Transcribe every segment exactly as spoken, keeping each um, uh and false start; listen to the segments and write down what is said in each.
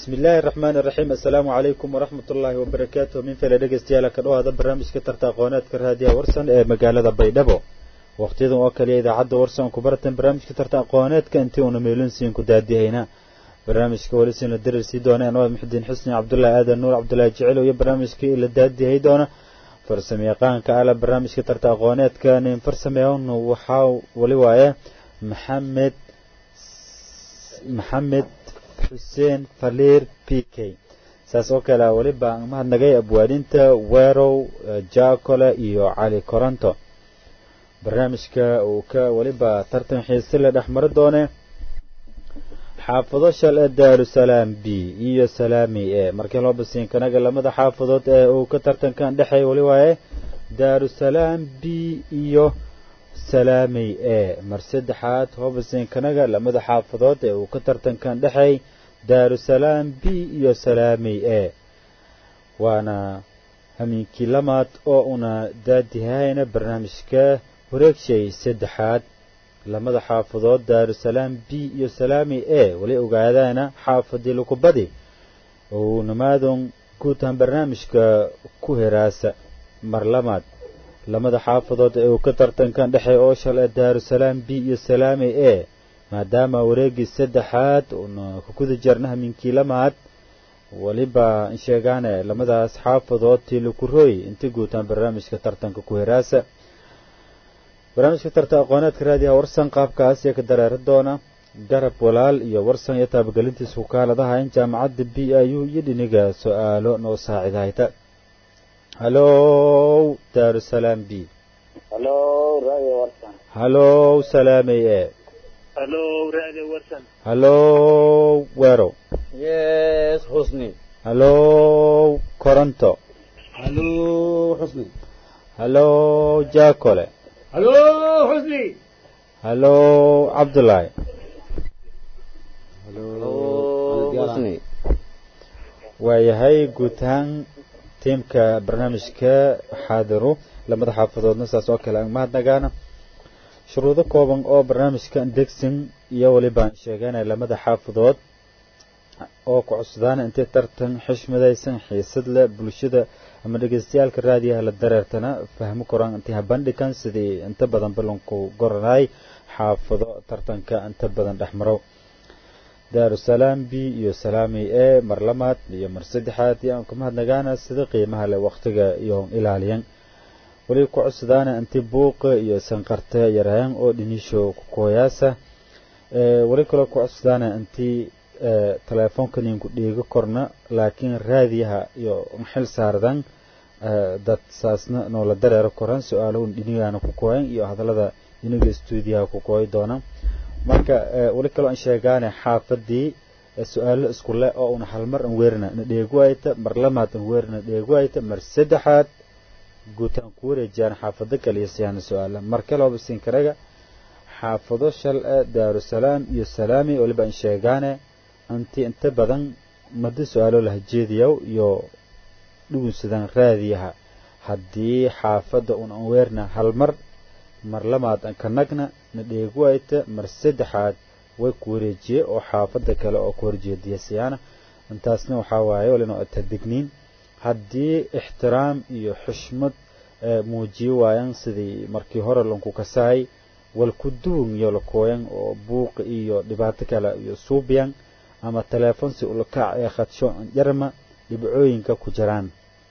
بسم الله الرحمن الرحيم السلام عليكم ورحمة الله وبركاته من فلا دغستيالا كدو هذا برنامج كترتا قونات كراديا ورسن ee magaalada Baydhabo waqtiyadan oo kale idaacada warsan ku baratan barnaamijka tartan qooneedka intii uu meelun siin ku daadiyayna barnaamijka walisin la dirisi doonaan oo Maxamed Xusni Cabdullaahi Aadan Nuur Cabdullaahi Jecel iyo barnaamijka la daadiyay doona farsamayaqaanka ala barnaamijka tartan qooneedka nin farsameeyon waxa wali waaye Maxamed Maxamed Hussein Falir P K saas oo kale waliba ma nagay abwaadinta Weerow Jaakole iyo Cali Koranto barnaamijka uu ka waliba tartan xiiso la dhaxmar doone xaafado shal Daarusalaam B iyo Salaami ee markii loo basiin kanaga lamada xaafadood ee uu ka tartankan dhaxay wali waaye Daarusalaam B iyo Salaami ee mar saddexaad oo basiin kanaga lamada xaafadood ee uu ka tartankan dhaxay Daarusalaam B iyo Salaami ee waana hamiinkii lamaad oo una daadihayna barnaamijka wareegshay saddexaad lamada xaafadood Daarusalaam B iyo Salaami ee wali ogaadayna xaafadii lagu badi oo namaadon guutan barnaamijka ku heraasa mar lamaad lamada xaafadood ee uu ka tartankan dhaxay oo shal Daarusalaam B iyo Salaami ee maadaama wareegii saddexaad oo ku guda jarnaha hamiinkii lamaad waliba in sheegaane lamadaas xaafadood tii lagu rooy intii guutan barnaamijka tartanka ku heraasa barnaamijka tartan aqooneedka raadiyaha warsan qaabkaas ee ka dareer doona garab walaal iyo warsan iyo taabagalintiisa ku kaaladaha in jaamacadda B I U iyo dhiniga su'aalo noo saacidayta hallo Daarusalaam B hallo radio warsan hallo Salaami ee hallo radio warsan hallo Weerow yes Husni hallo Koranto hallo Husni hallo Jaakole hallo Husni hallo Cabdullaahi hallo Husni waayahay guutaan tiimka barnaamijka xaadiro lamada xaafadoodna saas oo kale ma hadnagaana shuruudo kooban oo barnaamijka degsin iyo waliba sheeganay lamada xaafadood oo ku cusbaan inta tartan xishmadaysan xiisad la bulshada ama dhageystayaalka raadiyaha la dareertana fahmo koraan inta bandhigan sidii inta badan ballanku goranay xaafado tartanka inta badan dhaxmaro Daarusalaam B iyo Salaami ee mar lamaad iyo mar saddexaad iyo kuma hadnagaana sida qiimaha leh waqtiga iyo ilaaliyan wali ku cusbaan inta buuq iyo sanqarta yaraan oo dhinisho ku kooyaasa ee wali kale ku cusbaan inta telefoonka ninku dhiiga korna laakiin raadiyaha iyo xil saardan dad saasna noo la dareero koran su'aalo dhinigaana ku kooyan iyo hadalada iniga stuudiyaha ku kooy doona marka wali kale aan sheegaanay xaafadii su'aalo isku leh oo una hal mar aan weerna dheegwayta mar lamaad aan weerna dheegwayta mar saddexaad guutaan ku wareejiyaan xaafada kale iyo siyaan su'aalo mar kale oo bisiin karaga xaafado shal Daarusalaam iyo Salaami waliba aan sheegaanay anti inta badan mad su'aalo la jeediyo iyo dhugunsadan raadiyaha hadii xaafada un aan weerna hal mar mar lamaad aan ka nagna nadheegwayta mar saddexaad way ku wareejiye oo xaafada kale oo ku horjeediya siyaana intaasna waxa waaye walina tadegniin hadii ixtiraam iyo xushmad muujiyo waayaan sidii markii hore lanku kasaay wal ku duun iyo la kooyan oo buuq iyo dhibaato kale iyo suubiyan ama telefoon si ula kaac ee khadsho jarma dhibcooyinka ku jiraan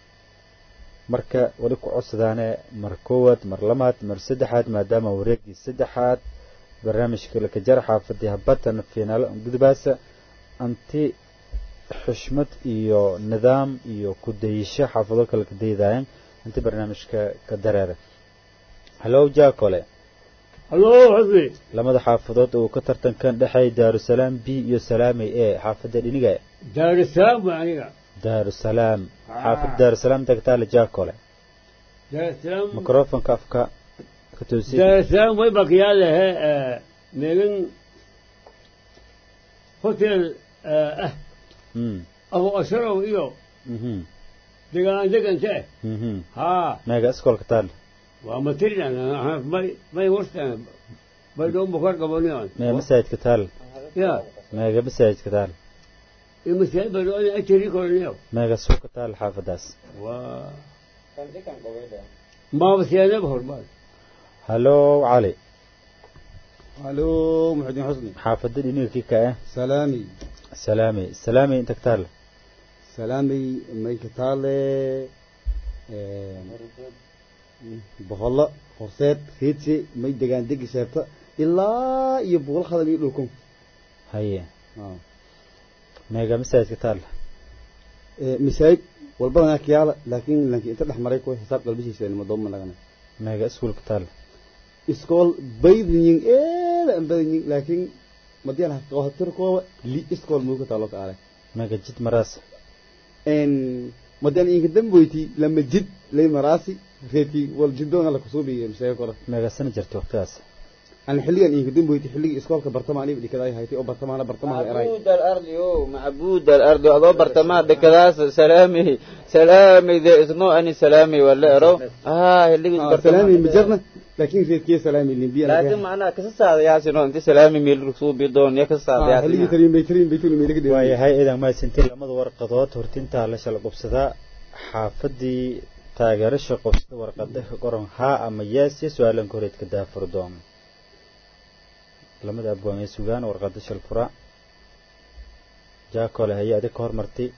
marka wali ku cusdaane mar koowaad mar lamaad mar saddexaad maadaama wareegii saddexaad barnaamijka la ka jar xaafadii habatan finaal gudbaasa anti xushmad iyo nidaam iyo ku dayasho xaafado kale ka deydayaan inta barnaamijka ka dareera hallo Jaakole hallo Husni lamada xaafadood oo ka tartankan dhaxay Daarusalaam B iyo Salaami ee xaafada dhiniga Daarusalaam aniga Daarusalaam xaafad Daarusalaam tagtaa la Jaakole Daarusalaam mikrofoonka afka ka toosi Daarusalaam way baqiyaale ee meelan hotel ah mm abu asharo iyo mhm degaan degante mhm ha meega iskoolka taal waa material may may warsan bay doon bukar gaboniyan meega masaajidka taal ya meega masaajidka taal المسائل بدو أشتري كورنيو meega suuq ka taal xaafadaas و ما بس أنا بهر ما hallo cali الو محمد حسني xaafadda dhiniirkii ka ah سلامي salaami salaami inta ka taal سلامي ميك تالي بغلا فرسات خيتي مي دغان دغ شيرتا الا يبغل خدل يدلكم haye اه meega masaajid ka taal مسايد والبنا كيالا لكن لكن انت دحمري كو حساب قلبيسيس ما دوم لغنا meega iskuul ka taal اسكول بيدين ايه لا بيدين لكن مدينها قوتر كو لي اسكول مو كتالو كاره meega jid maraas ان مدن إنك دمبويتي لما جد لي مراسي ريتي والجدون على كسوبي مسايا كره meega sana jirta waqtigaas أنا حليا إنك دمبويتي حلي إسكولك برطماني بدي كذا هايتي أو برطمان برطمان إراي معبود الأرض يو معبود الأرض أضو برطمان دكلاس سلامي سلامي ذا إذنو أني سلامي ولا أرو آه اللي آه سلامي مجرنا لكن ريت كي سلامي اللي بيا لكن معنا كسر هذا يا سينو أنت سلامي ميل رسوب بدون يكسر هذا يا حلي ترين بيترين بيتون ميلك دي waayahay idan ma sintii lamada warqadood hortinta la shal qubsada xaafadii taageerasha qubsada warqada ka qoran ha ama yes su'aalan koreed ka daafur doon lamada abwaamay sugaan warqada shal fura jaakole hay'ada ka hormartay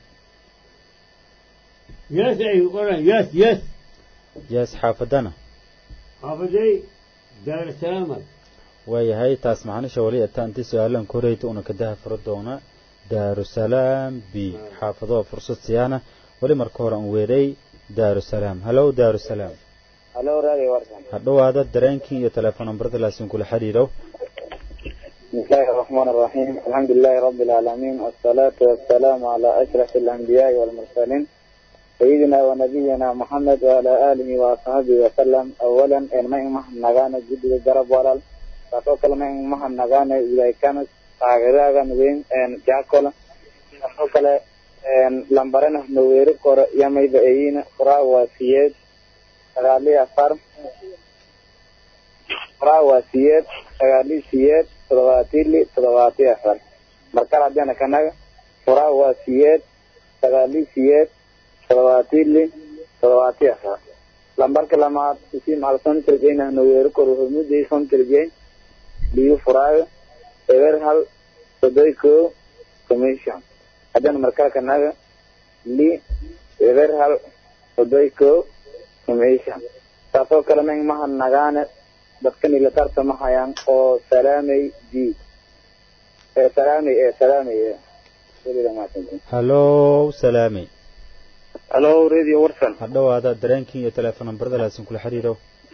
ياس أي قرن ياس ياس yes xaafadana حافظي دار السلامة waayahay taas macnaheedu wali inta su'aalan koreed una ka daafur doona daarusalaam bi xaafado fursad siyaana wali marka hore aan weeray daarusalaam hallo daarusalaam هلو رادي ورسان hadhawaada dareenkii iyo telefoon numberada laasin kula xiriiro بسم الله الرحمن الرحيم الحمد لله رب العالمين والصلاة والسلام على أشرف الأنبياء والمرسلين سيدنا ونبينا محمد وعلى آله وصحبه وسلم أولا إن ما إمه نغانا جد جرب ولال فتوكل ما إمه نغانا إذا كانت تغيرها وين إن جاكل فتوكل إن لمبرنا نوير كور يمي بأيين قراء وسيد غالي أفر قراء وسيد غالي سيد تلواتيلي تلواتي أفر مركز عندنا كنا قراء وسيد غالي سيد تلواتيلي تلواتي أفر لمبر كلامات اسم على سنتر جينا نوير كور هم دي سنتر جين بيو فراغ إيرهال تدويكو كوميشن عندنا مركز كنا لي إيرهال تدويكو كوميشن تاسو كلامين ما هنغان dadkan ila tartama hayaan oo salaamay di ee salaamay ee salaamay hallo salaami hello radio warsan hadhawaada dareenkii iyo telefoon numberada laasin kula xiriiro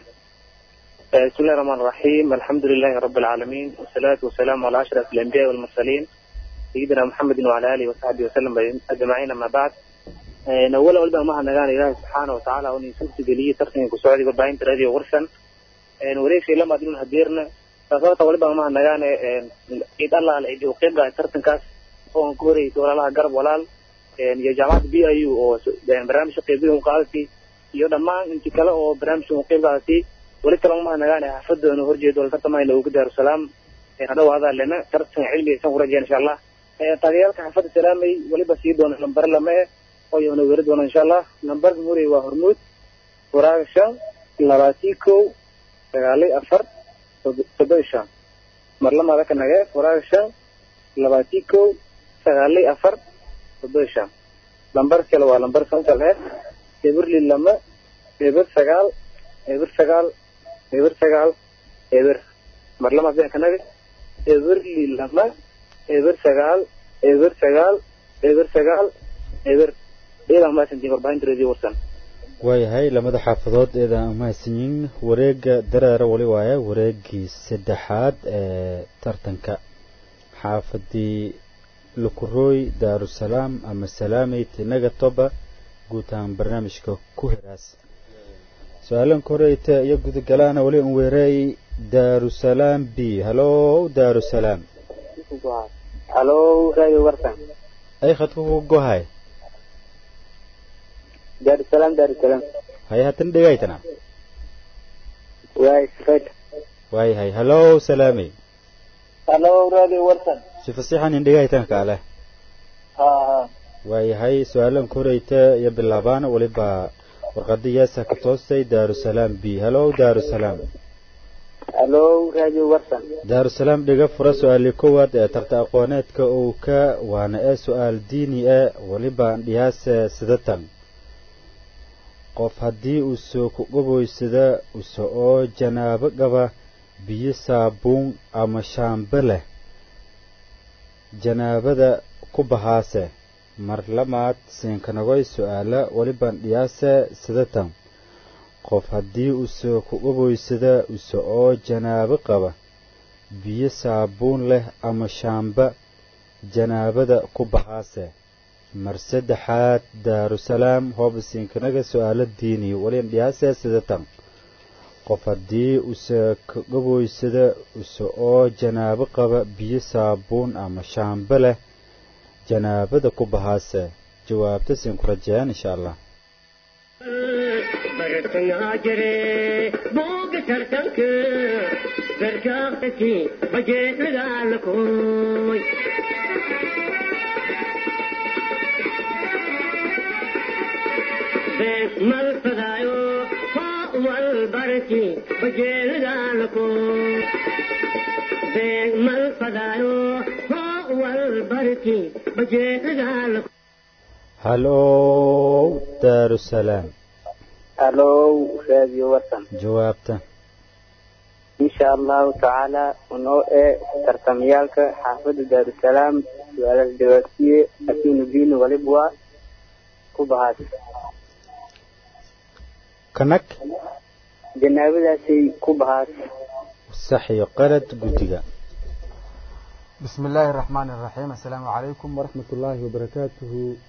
بسم الله الرحمن الرحيم الحمد لله رب العالمين والصلاة والسلام على أشرف الأنبياء والمرسلين سيدنا محمد وعلى آله وصحبه وسلم أجمعين أما بعد نولا ولبا ما هنغان إله سبحانه وتعالى وني سورة جلية ترسين كسعودي بربعين راديو ورسن وريك لما دون هديرنا فصارت ولبا ما هنغان إيد الله على إيدي وقيبها ترسن كاس فون كوري دور الله قرب ولال يا جماعة بي أيو أو برامج قيبهم قالتي يودا ما انت كلا أو برامج قيبها تي ولك لما هنغان حفظ أنه هرجي دول ترتما إلى وقت دار السلام هذا وهذا لنا ترسن علمي سنورة إن شاء الله تغييرك حفظ السلامي ولبا سيدون نمبر لما ويونا وردون إن شاء الله نمبر موري وهرمود وراغشان لراتيكو تغالي أفر تدوشان مرلما لك نغير وراغشان لراتيكو تغالي أفر تدوشان نمبر كلوا نمبر سنتر هيد إبر للما إبر سغال إبر سغال إبر سغال إبر مرلما بيك نغير إبر للما إبر سغال إبر سغال إبر سغال إبر إذا ما سنتي بربعين تريدي ورسن waayahay lamada xaafadood eeda ma haysanin wareega dareera wali waaya wareegii saddexaad ee tartanka xaafadii lukurooy daarusalaam ama salaamay tinaga toba guud ahaan barnaamijka ku heraas su-aalan koreyta iyo gudagalaana wali un weeray daarusalaam b hallo daarusalaam hallo radio warsan ay khadku ku gohay دار السلام دار السلام هاي هاتن دغايتنا واي سفيت واي هاي هلو سلامي هلو رادي ورسن شوف الصيحة ان دغايتنا كاله ها waayahay su-aalan koreyta iyo bilaabaan waliba warqadii yaasa ka toostay daarusalaam b halo daarusalaam halo radio warsan daarusalaam dhiga fura su-aali koowaad ee tarta aqooneedka uu ka waana ee su-aal diini ah waliba dhiyaasa sidatan qof haddii uu soo ku gaboysada uso oo janaabo qaba biyo saabuun ama shaambe leh janaabada ku bahaase mar lamaad siinkanagoy su-aala waliban dhiyaase sidatan qof haddii uu soo ku gaboysada uso oo janaabo qaba biyo saabuun leh ama shaamba janaabada ku bahaase mar saddexaad daarusalaam hoobasiinkanaga su-aalo diini walin dhiyaase sidatan qof haddii use ka gaboysada use oo janaabo qaba biyo saabuun ama shaambe leh janaabada ku bahaase jawaabta siin ku rajayaan insha allah mal fadaayo wal barki bajeel daalko been mal fadaayo wal barki bajeel daalko halo daarusalaam halo radio warsan jawaabta insha allahu tacaala unoo ee tartamyaalka xaafada daarusalaam su-aalaha jawaabtiye akiinu diini walibwa ku bahaas kanak janaabadaasay ku bahaas sax iyo qalad guddiga بسم الله الرحمن الرحيم السلام عليكم ورحمة الله وبركاته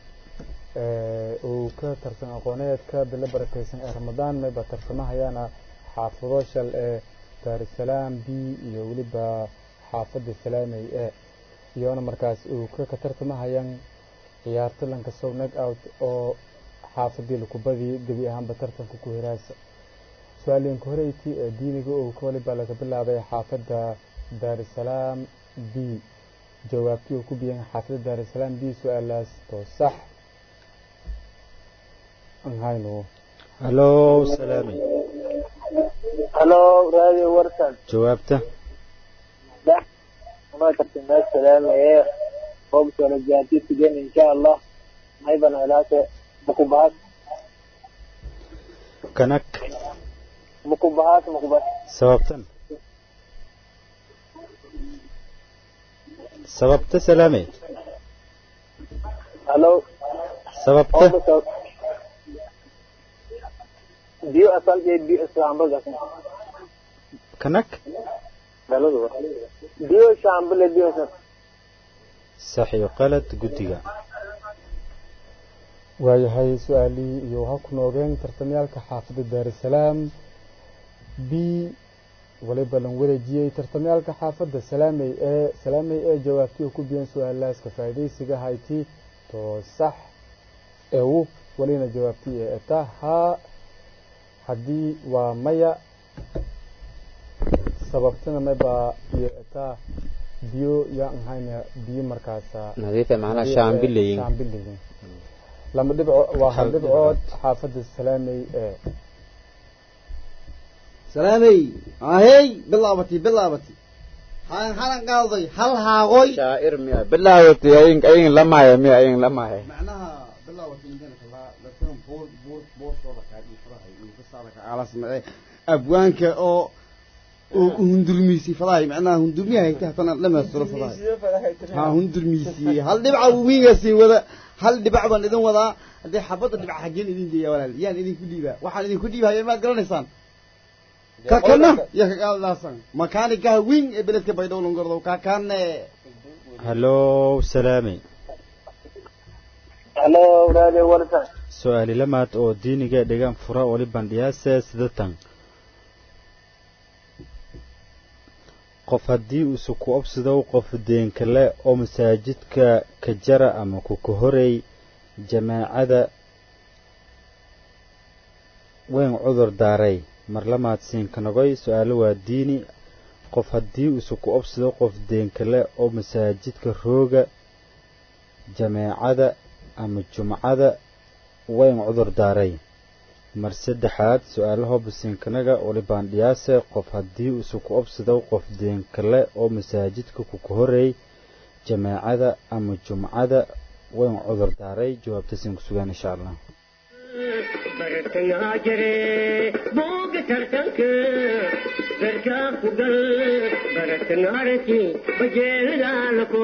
وكترسم أقونيات كبل بركيسن رمضان ما بترسمها يانا حافظوش دار السلام بي يولبا حافظ السلام اي يونا مركز وكترسمها يان يارتلن كسو نك اوت او حافظي لكبدي دبي اهم بترسم كوهراس سؤالين كوريتي دينيغو او كولبا لك بلابي حافظ دار السلام بي جوابتي وكبيان حافظ دار السلام بي سؤالاس تو صح انهاينو هلو سلامي halo radio warsan jawaabta ده ما ترتمنا السلام ايه هو سنة جاتي تجين ان شاء الله ما يبنى علاقة مكوبات kanak مكوبات مكوبات sababtan sababta salaami halo sababta هو بس ديو اصل جاي ديو اسلام بقى kanak ديو شامبل ديو سر sax iyo qalad guddiga waayahay su-aalii iyo waxaa ku noogeen tartamyaalka xaafadda daarusalaam b waliba lan wareejiyey tartamyaalka xaafadda salaamey ee salaamey ee jawaabtii ku biyeen su-aalahaas ka faa'iidaysiga hayti to sax ewu walina jawaabtii ee eta haa haddii waa maya sababtana maba iyo eta biyo yaan hayna biyo markaasa nadiifa macnaha shaambileyin shaambileyin lama dhibco waa hal dhibcood xaafadda salaamey ee سلامي هاي بلابتي بلابتي هاي هلان قاضي هل هاغوي shaa'ir miya bilaawati ayin ayin lamaaya miya ayin lamaaya معناها بلابتي من ذلك الله لكن بور بور بور صورة كاي فراهي وبصارك على سمعي أبوانك أو هندرميسي فراهي معناها هندرمي هيك تحتنا لما يصير فراهي ها هندرميسي هل دبع وميسي ولا هل دبع بن إذن ولا هذه حبض دبع حقين إذن دي ولا يعني إذن كل دبع وحال إذن كل دبع ما قرن إنسان كأنه يا كأن لاسان مكانك كهوين بلدك بيدون قرضو كأن halo salaami halo radio warsan su-aali lamaad oo diiniga dhigaan fura waliban dhiyaase sidatan qof haddii uusa ku obsidow qof deenkale oo masaajidka ka jara ama ku ka horeey jamaacada weyn cudur daaray mar lamaad siinkanagoy su-aalo waa diini qof haddii uusa ku obsido qof deenkale oo masaajidka rooga jamaacada ama jumcada wayn cudur daaray mar saddexaad su'aalaha bisinkanaga wali baandhiyaase qof haddii uu ku obsado qof deen kale oo masaajidka ku horeey jamaacada ama jumcada wayn cudur daaray jawaabta siin ku sugan insha Allah bartana jare boog tartanka barka kugal bartana arki bajeelaalko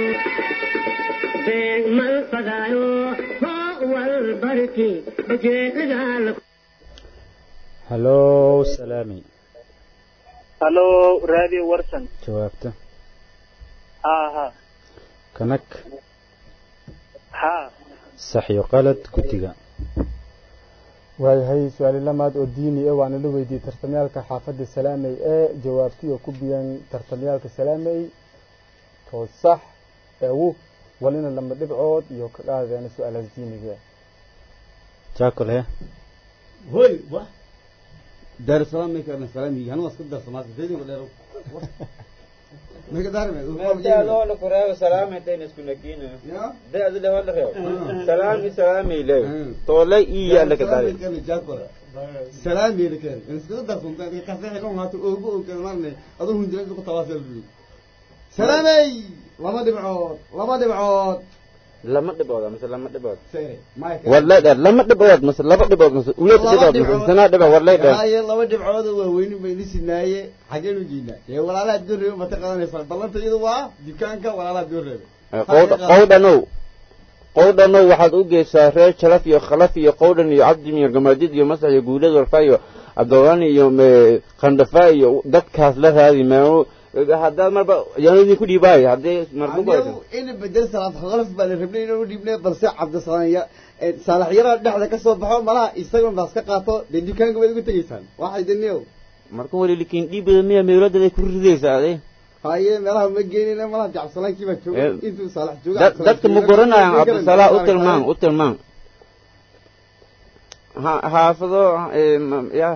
been mal fadaayo ho wal barki bajeelaalko hallo salaami hallo radio warsan jawaabta ha ha kanak ha sax iyo qalad guddiga waayahay su-aali lamaad oo diini ah waana la weydiiyey tartamyaalka xaafadda salaamey ee jawaabtii oo ku biyeen tartamyaalka salaamey too sax eewu walina lama dhibcood iyo ka qaadeen su-aalaas diiniga jaakol he hoy wa daar salaam meeka na salaami hanu wasku dar samaas deedin ku dheero meeka daar me meelta loo la kureeyo salaamateen isku nakiina ya daad le wala reeyo salaami salaami le toolay iya la ka daray salaami lekan isku dar sunta ka saxay kon hatu oo oo kan marne adu hundira ku tawaasal bi salaamay lama dhibcood lama dhibcood lama dhibood ama lama dhibood sayre maayka wallahi dar lama dhibood mas laba dhibood mas ulad dhibood sana dhiba wallahi dar ay laba dhibcood waa weyn bay lisinaaye xageen u jiina ee walaalaha doorreeyo ma taqaanaysan ballanta iyadu waa dukaanka walaalaha doorreeyo qowd qowdano qowdano waxaad u geeysaa reer sharaf iyo khalaf iyo qowdan iyo cabdi iyo gamaadid iyo masax iyo guulad warfaayo abdawani iyo qandafa iyo dadkaas la raadi maayo hadda marba yaani ku dhiibay hadda marba ku in bedel salaad khalaf baa la rabnay inuu dhiibnay balse cabdisalaam ya saalax yara dhaxda ka soo baxo malaha isagoon baas ka qaato de dukaanka way ugu tagaysaan waxay daniyo marka wali likin dhiibay miya meelada ay ku ridaysaa aday haye meelaha ma geenina malaha cabdisalaam kiba joogo intuu saalax joogo dadka ma goranayaan cabdisalaam u tilmaan u tilmaan ha haafado ya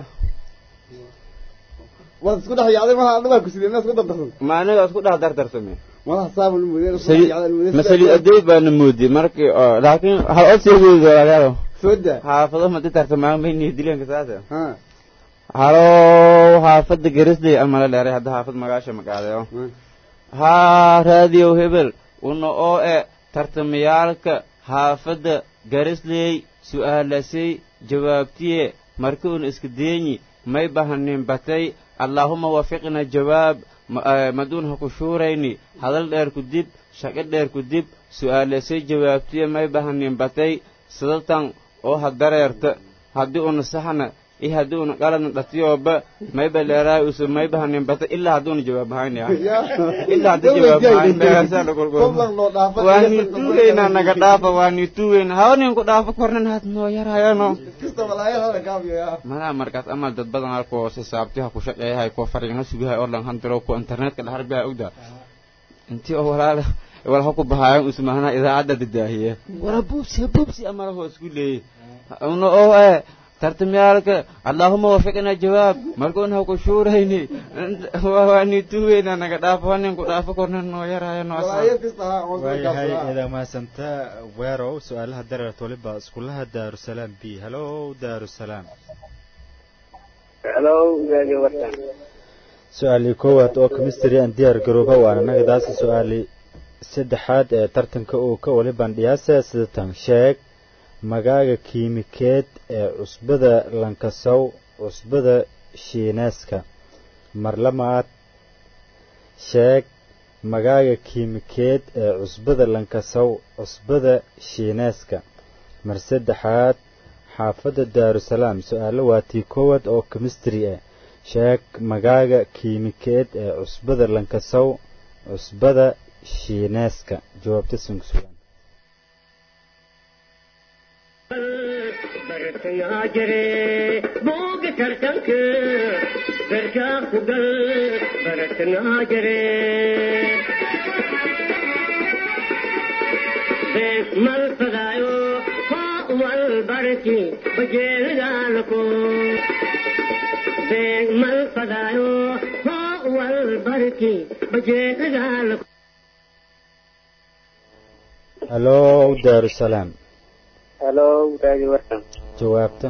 wad isku dhax yaacday malaha adaba ku sideen isku dardarsan ma anaga isku dhax dardarsamay malaha saabul muudeen isku dhax yaacday masali aday baan moodi markii laakiin hal oo sii weeyo walaalo sooda haafado ma dardarsamaan bay ni dileen ka saasa ha halo haafada garisday ama la dheeray hadda haafad magaasha magaaleeyo ha radio hebel uno oo ee tartamyaalka haafada garisday su'aalasay jawaabtiye markii uu iska deeyni may bahanin batay allahumma wafiqna jawaab madunha ku shuurayni hadal dheer ku dib shaqo dheer ku dib su'aalasay jawaabtiye may bahanin batay sidatan oo hadareerta hadii uu saxana i hadii uu qalan dhatiyoba may baleeray usu may bahanin batay illa haduu jawaab hayn yaa illa hadii jawaab hayn meesha lagu gol waani tuweena naga dhaafa waani tuweena hawnin ku dhaafa kornan had noo yarayano kasta walaayay hada kaabiyo yaa mana markaas amal dad badan halko xisaabtiha ku shaqeeyahay ko fariina sugahay oo lan handiro ku internetka dhaxarbiya ogda intii oo walaala wala ku bahaayo usmaana idaacada didaahiye wala buubsi buubsi amara hoos ku leey uno oo ee tartamyaalka allahumma wafiqna jawaab markoona ku shuurayni waani tuweena naga dhaafanin ku dhaafo kornan noo yarayno waayahay ida ma santa weero su'aalaha dareerto waliba iskulaha daarusalaam b hello daarusalaam hello radio warsan su'aali koowaad oo chemistry and diyaar garooba waana nagadaas su'aali saddexaad ee tartanka uu ka wali bandhiyaasa sida tan sheeg magaaga kiimikeed ee cusbada lankasow cusbada shiinaaska marlamaad sheeg magaaga kiimikeed ee cusbada lankasow cusbada shiinaaska mar saddexaad xaafadda daarusalaam su-aalo waa tii koowaad oo chemistry ah sheeg magaaga kiimikeed ee cusbada lankasow cusbada shiinaaska jawaabta sunsugan bartana jare boog tartanka barka kugal bartana jare bes mal fadaayo ho wal barki bajeelaalko bes mal fadaayo ho wal barki bajeelaalko hello daarusalaam halo raadi warsan jawaabta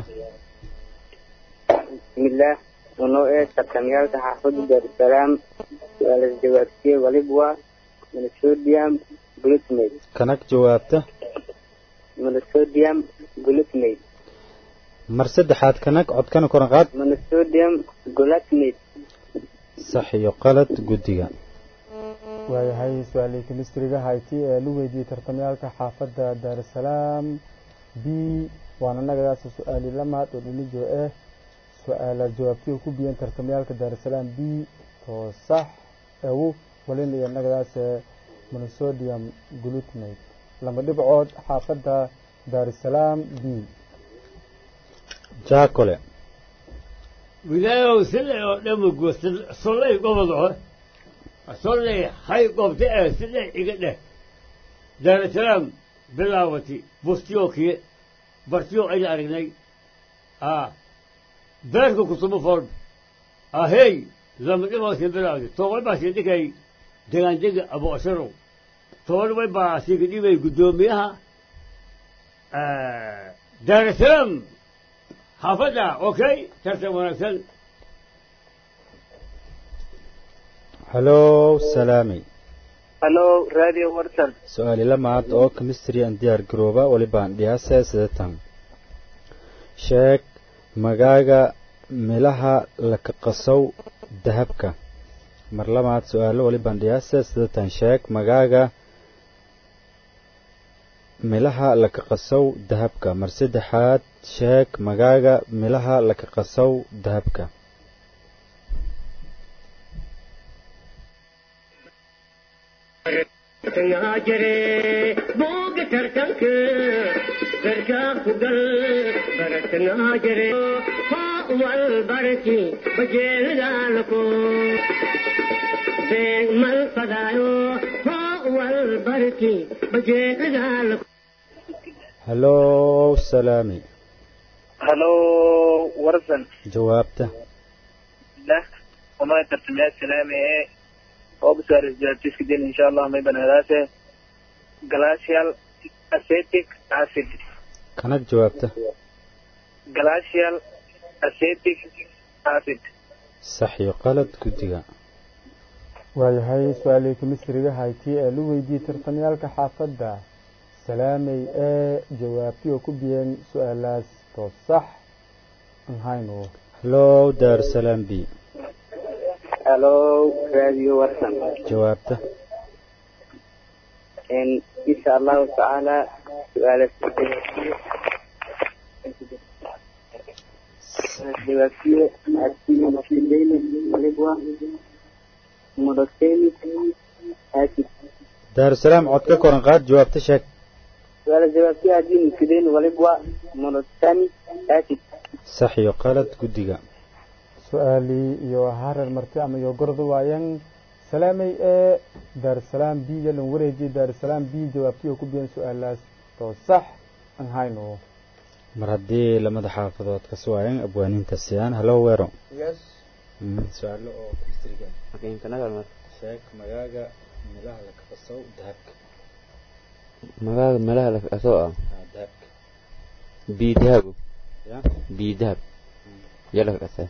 bismillah ونوع تقنيات حافظ دار السلام سؤال الجوابية ولبوا من الصوديوم جلوتاميت كانك جوابته من الصوديوم جلوتاميت مرسد حاد كانك عد كانوا كرنقات من الصوديوم جلوتاميت صح يقلت قديا waayahay su-aalii kemistriga hayti ee lu weydiiyey tartamyaalka xaafadda daarusalaam b waana nagadaasa su-aali lamaad oo dhinijo ah su-aalaad jawaabtiyo ku biyeen tartamyaalka daarusalaam b oo sax ewu walinaya nagadaas monosodium glutamate lama dhibcood xaafadda daarusalaam b jaakole wilaayow sida oo dhamma goostan sollay gobodco sollay hay gobta ee sida iga dheh daarusalaam bilaawati bustiyookiye bartiyo ayna aragnay ah beerka kutubo ford ahey lama dhiboosin bilaawdi toban baa sii dhigay degaandega aboosharow toban way baa siiga dhibay guddoomiyaha daarusalaam حافظها اوكي ترتب ونكسل هلو سلامي halo radio warsan سؤالي لما عاد او كمستري ان ديار جروبا ولبان دياسة سدتان شاك مغاغا ملها لك قصو دهبك مر لما عاد سؤال ولبان دياسة سدتان شاك مغاغا ملها لك قصو دهبك مرسد حاد شاك مغاغا ملها لك قصو دهبك تناجري بوق ترتنك بركا فقل برتناجري فاو البركي بجيل دالكو بين من فدايو فاو البركي بجيل دالكو هلو سلامي halo warsan جوابته لا وما ترتميات سلامي ايه oo bisar jaabtis kadin insha Allah may banadaase glacial acetic acid كانك جوابته glacial acetic acid صح يقلد كدقا waayahay su-aalii kemistriga hayti ee lu weydiiyey tartamyaalka xaafadda salaamay ee jawaabtii oo ku biyeen su-aalaas to sax aan hayno هلو دار سلام بي halo radio warsan جوابته ان ان شاء الله تعالى سؤال الجوابية أسئلة مفيدين ولبوا مدرسين هاتي دار السلام عدك كورنقات جوابته شاك سؤال الجوابية أسئلة مفيدين ولبوا مدرسين هاتي صح يقلد كدقا su-aalii iyo harar marti ama iyo gordu waayaan salaamay ee daarusalaam b yalan wareejiyey daarusalaam b jawaabtii oo ku biyeen su-aalaas to sax aan hayno mar haddii lamada xaafadood ka suwaayeen abwaaniinta siyaan halo weero yes su-aalo oo kemistriga laakiin kanaga mar sheeg magaaga milaha la kafasow dahabka magaga meelaha la kasoo ah ah dahabka biidahab ya biidahab yala kasay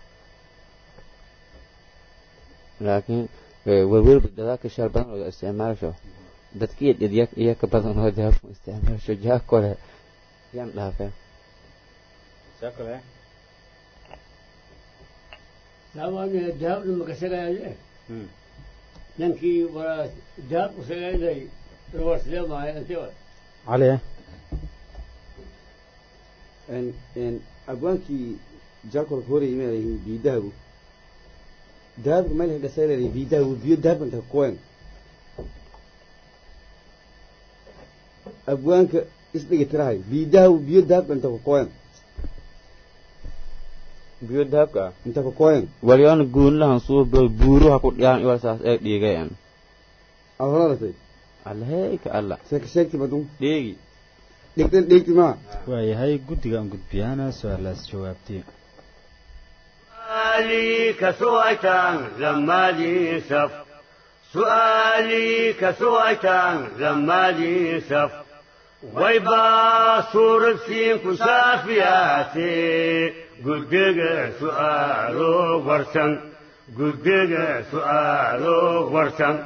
laakiin welwel dadka shal badan oo isticmaasho dadkii idiyak iyo ka badan oo dahab isticmaasho jaak kale yan dhaafay shakale saabaan dahab ma kasagaayay hmm nankii wala dahab usagaayay warsiya ma ay antiwa علي ان ان abwaankii jaakol hore imeeyay biidahabu dahab ma leeyahay dhasayay biidahabu biyo dahab inta koen abwaanka isdhiga tirahay biidahabu biyo dahab inta koen biyo dahabka inta koen waliyan guunlahan soo buuruha ku dhiyaan iyo saas ay dhigayaan awhaladatay allaheeka alla sheek sheekti badum dhigi dhigtan dhigti ma waayahay guddiga aan gudbiyaana su-aalaas jawaabtii سؤالي كسويتان لما لي سف سؤالي كسويتان لما لي سف ويبا صورة سين كسافياتي قدق سؤالو ورسن قدق سؤالو ورسن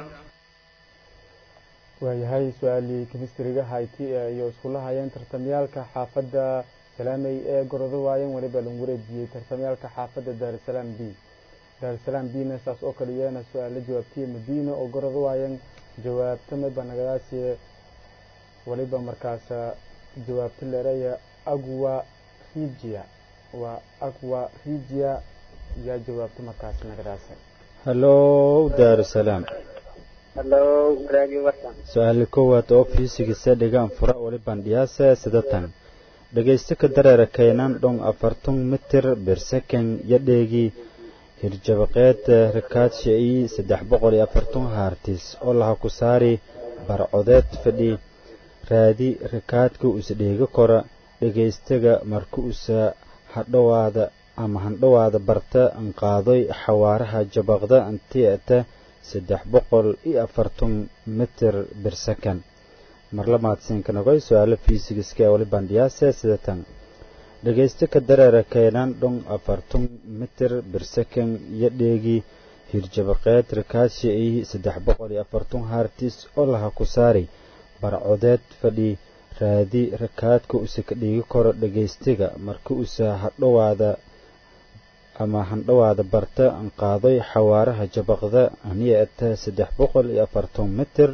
waayahay su-aalii kemistriga hayti iyo iskula hayeen tartamyaalka xaafadda salaamey ee gorodo waayeen weliba lagu wareejiyey tartamyaalka xaafadda daarusalaam b daarusalaam bna saas oo kaliyeena su-aalo jawaabtiye madiina oo gorodo waayeen jawaabtamay banagadaasi waliba markaas jawaabta leeraya agwa rigia waa agwa rigia yaa jawaabta markaas nagadaasi hallo daarusalaam hallo radio warsan su-aal koowaad oo fiisigiisa dhigaan fura waliban dhiyaasa sidatan dhegaysto ka dareera keenan dhon afartan mitir bir second yadheegii hirjabaqeed rakaadshi iyo saddex boqol iyo afartan haartis oo laha ku saari barcodeed fadhi raadi rakaadka isdheega kora dhegaystaga marka usa hadhowaada ama handhowaada barta anqaadoy xawaaraha jabaqda antiata saddex boqol iyo afartan mitir bir second mar lamaadsiinka noqoy su-aalo fiisigiska ee wali bandhiyaase sidatan dhegaysto ka dareera keenan dhon afartan mitir bir second iyo dheegii hirjabaqeed rakaadshi iyo saddex boqol iyo afartan haartis oo laha ku saari barcodeed fadhi raadi rakaadka usa ka dhigi karo dhegaystiga marka usa hadhowaada ama handhowaada barta anqaadoy xawaaraha jabaqda aniyaata saddex boqol iyo afartan mitir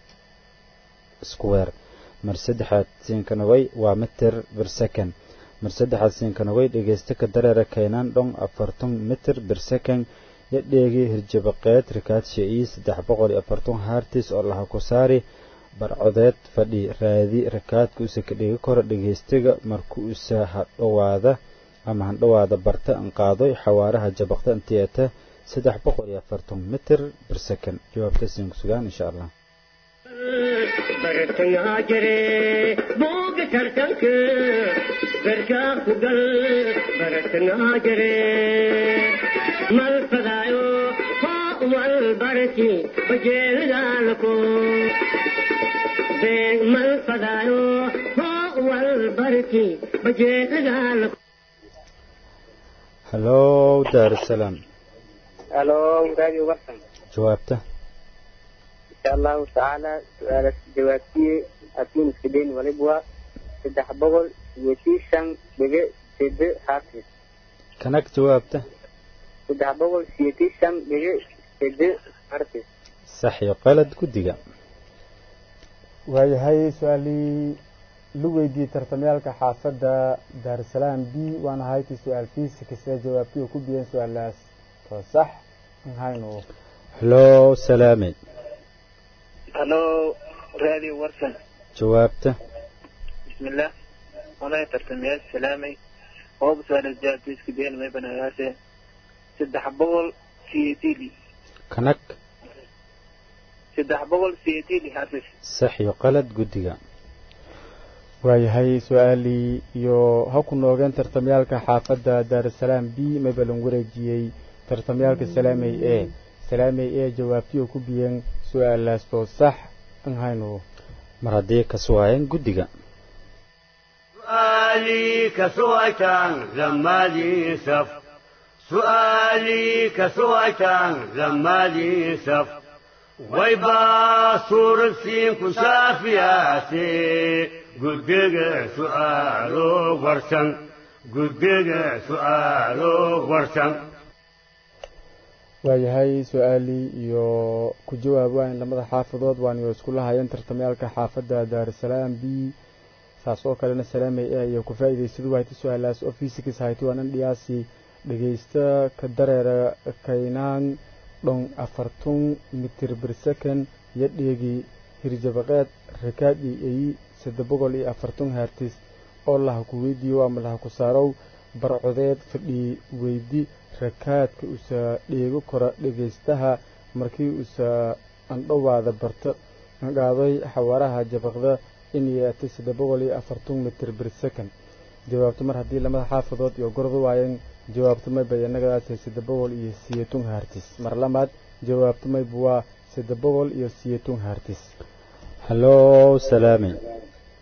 square mar saddexaad siinkanaway waa mitir bir second mar saddexaad siinkanaway dhegaysta ka dareera keenan dhon afartan mitir bir second iyo dheegii hirjabaqeed rakaadshi iyo saddex boqol iyo afartan haartis oo laha ku saari barcodeed fadhi raadi rakaadka usa ka dhigi karo dhegaystiga marka usa hadhowaada ama handhowaada barta anqaadoy xawaaraha jabaqda antiata saddex boqol iyo afartan mitir bir second jawaabta siin ku sugaan insha allah bartangaa jire booga tartanka garkaa ku gal bartangaa jire mal fadaayo haa wal barki bajeelidaalako beeg mal fadaayo haa wal barki bajeelidaalako hallo daarusalaam hallo radio warsan jawaabta insha allahu tacaala su-aala jawaabtiye haddii iskadayn walibwa saddex boqol iyo shan dhibic side haartis kanag jawaabta saddex boqol iyo shan dhibic side haartis sax iyo qalad guddiga waayahay su-aalii la weydiiyey tartamyaalka xaafadda daarusalaam b waana hayti su-aal fiisikas ee jawaabtii ku biyeen su-aalaas oo sax haynu hallo salaame hallo radio warsan jawaabta bismillah والله ترتميات سلامي هو بسؤال الجاب تيسك دين ما يبنى ياسي سدح بغل سيتيلي كنك سدح بغل سيتيلي حاسس صحي قلد قدقا waayahay su-aalii iyo ha ku noogeen tartamyaalka xaafadda daarusalaam b mayba lagu wareejiyey tartamyaalka salaamey e salaamey e jawaabtii oo ku biyeen su-aalaas oo sax an haynu mar haddii ka suwaayeen guddiga سؤالي كسويتان زمالي سف سؤالي كسويتان زمالي سف ويبا صور السين كسافياتي قدق سؤالو ورسن قدق سؤالو ورسن waayahay su-aalii iyo ku jawaab waa in lamada xaafadood waan iyo isku lahayeen tartamyaalka xaafadda daarusalaam b saas oo kalena salaamay ee iyo ku faa'iidaysadu waayta su-aalaas oo fiisikas hayti waanan dhiyaasi dhegaysta ka dareera kaynaan dhon afartan mitir bir second iyo dheegii hirjabaqeed rakaadii ay saddex boqol iyo afartan haartis oo laha ku weydiiyo ama laha ku saarow barcodeed fadhii weydi rakaadka usa dheego kora dhegaystaha markii usa andhowaada barta qaaday xawaaraha jabaqda in yaatay saddex boqol iyo afartan mitir bir second jawaabtu mar haddii lamada xaafadood iyo gordu waayeen jawaabtu may bayanagadaasay saddex boqol iyo siyeetun haartis mar lamaad jawaabtu may buwaa saddex boqol iyo siyeetun haartis hallo salaame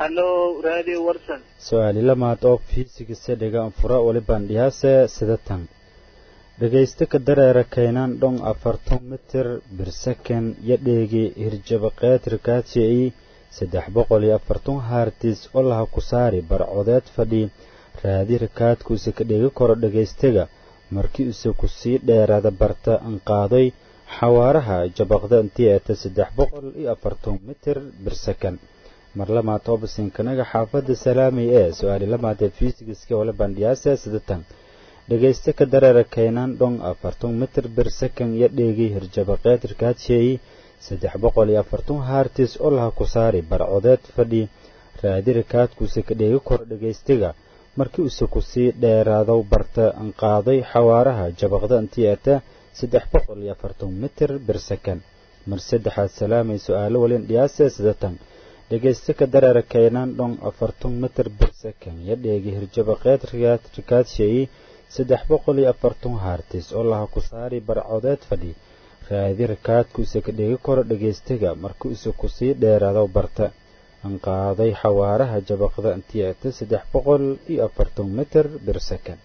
hallo radio warsan su-aali lamaad oo fiisigisa dhigaan fura wali bandhiyaase sida tan dhegaysta ka dareera keenaan dhon afartan mitir bir second iyo dheegi hirjabaqeed rikaadshii saddex boqol iyo afartan haartis oo laha ku saari barcodeed fadhi raadi rikaadkuisa ka dheegi karo dhegaystaga markii use ku sii dheeraada barta an qaaday xawaaraha jabaqda intii eeta saddex boqol iyo afartan mitir bir second mar lamaad oo basinkanaga xaafadda salaamay ee su-aali lamaad ee fiisigiska wala bandhiyaase sida tan dhegaysta ka dareera keenaan dhon afartan mitir bir second iyo dheegi hirjabaqeed rikaadshii saddex boqol iyo afartan haartis oo laha ku saari barcodeed fadhi raadi rikaadkuisa ka dheegi karo dhegaystiga markii use ku sii dheeraado barta an qaaday xawaaraha jabaqda intii eeta saddex boqol iyo afartan mitir bir second mar saddexaad salaamay su-aalo walin dhiyaase sida tan dhegaysta ka dareera keenaan dhon afartan mitir bir second iyo dheegi hirjabaqeed rikaadshii saddex boqol iyo afartan haartis oo laha ku saari barcodeed fadhi raadi rikaadkuisa ka dheegi karo dhegaystiga markii use ku sii dheeraado barta an qaaday xawaaraha jabaqda intii eeta saddex boqol iyo afartan mitir bir second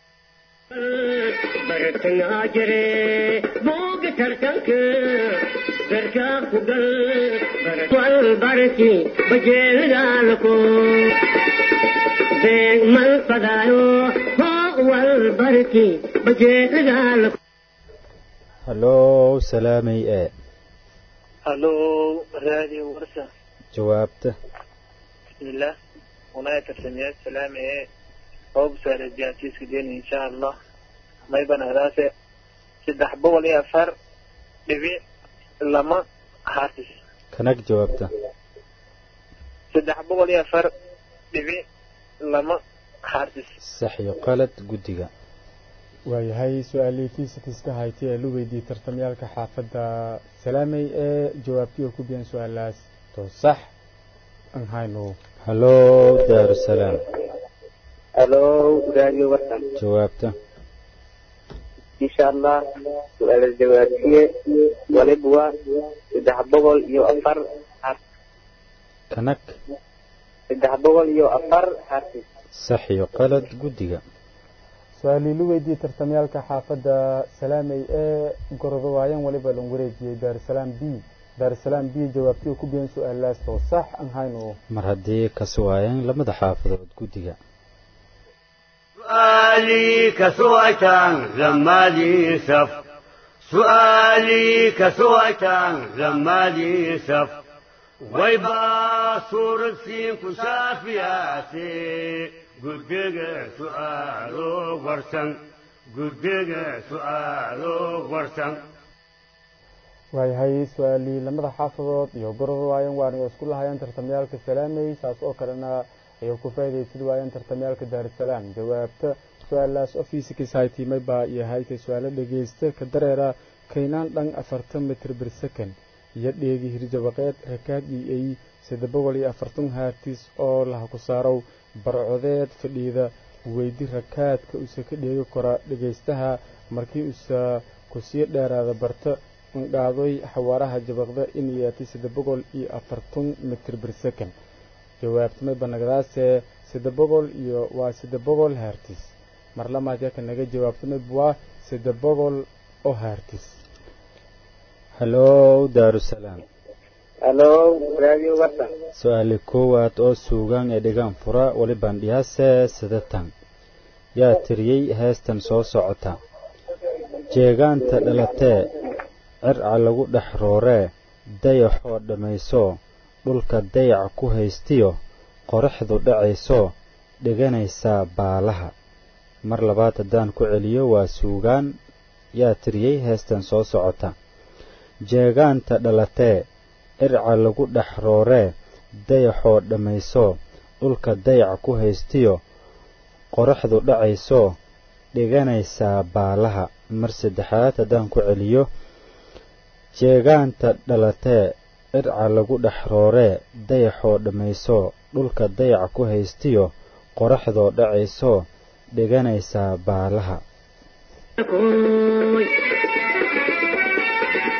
bartanaa jire booga tartanka darkaa ku gal wal barki bajeelidaalako beeg mal fadaayo wal barki bajeelidaalako hallo salaamay ee hallo radio warsan jawaabta bismillah ونايا ترسميات سلامي هو بسؤال الجاتيس كدين إن شاء الله ما يبنى هذا سدح بول يا فر لبي لما حاسس كنك جوابته سدح بول يا فر لبي لما حاسس صحيح قالت قدقة waayahay su-aalii fiisikiska haytay ee lu weydiiyey tartamyaalka xaafadda salaamay ee jawaabtii oo ku biyan su-aalaas to sax aan hayno hallo daarusalaam hallo radio warsan jawaabta insha allah su-aal jawaabtiye walibwa saddex boqol iyo afar kanak saddex boqol iyo afar hartis saxiyo qalad guddiga su-aalii lu weydiiyey tartamyaalka xaafadda salaamay ee gordo waayan waliba lan wareejiyey daarusalaam b daarusalaam b jawaabtii ku biyan su-aalaas oo sax aan hayno mar haddii kasi waayeen lamada xaafadood guddiga سؤالي كسوأتان لما لي سف سؤالي كسوأتان لما لي سف ويبا صورتي كشافياتي قدق سؤالو ورسن قدق سؤالو ورسن waayahay su-aalii lamada xaafadood iyo gordo waayan waana isku lahayeen tartamyaalka salaamay saas oo kalena ayay ku faa'iidaysid waayeen tartamyaalka daarusalaam jawaabta su-aalaas oo fiisikis haytiimay baa iyo haytay su-aalo dhegaysta ka dareera kaynaan dhan afartan mitir bir second iyo dheegi hirjabaqeed rakaad i ay saddex boqol iyo afartan haartis oo laha ku saarow barcodeed fadhiida weydi rakaadka usa ka dheegi kora dhegaystaha markii usa ku sii dheeraada barta dhaadoy xawaaraha jabaqda in yaatay saddex boqol iyo afartan mitir bir second jawaabtamay banagdaase saddex boqol iyo waa saddex boqol haartis mar lamaad yaka naga jawaabtamay waa saddex boqol oo haartis hallo daarusalaam hallo radio warsan su-aali koowaad oo suugaan ee dhigaan fura wali bandhiyaase sidatan yaa tiriyey heestan soo socota jeegaanta dhalatee circa lagu dhex rooree dayaxoo dhammayso dhulka dayac ku haystiyo qoraxdu dhacayso dhiganaysaa baalaha mar labaad haddaan ku celiyo waa suugaan yaa tiriyey heestan soo socota jeegaanta dhalatee circa lagu dhex rooree dayaxoo dhammayso dhulka dayac ku haystiyo qoraxdu dhacayso dhiganaysaa baalaha mar saddexaad haddaan ku celiyo jeegaanta dhalatee circa lagu dhex rooree dayaxoo dhammayso dhulka dayac ku haystiyo qoraxdoo dhacayso dhiganaysaa baalaha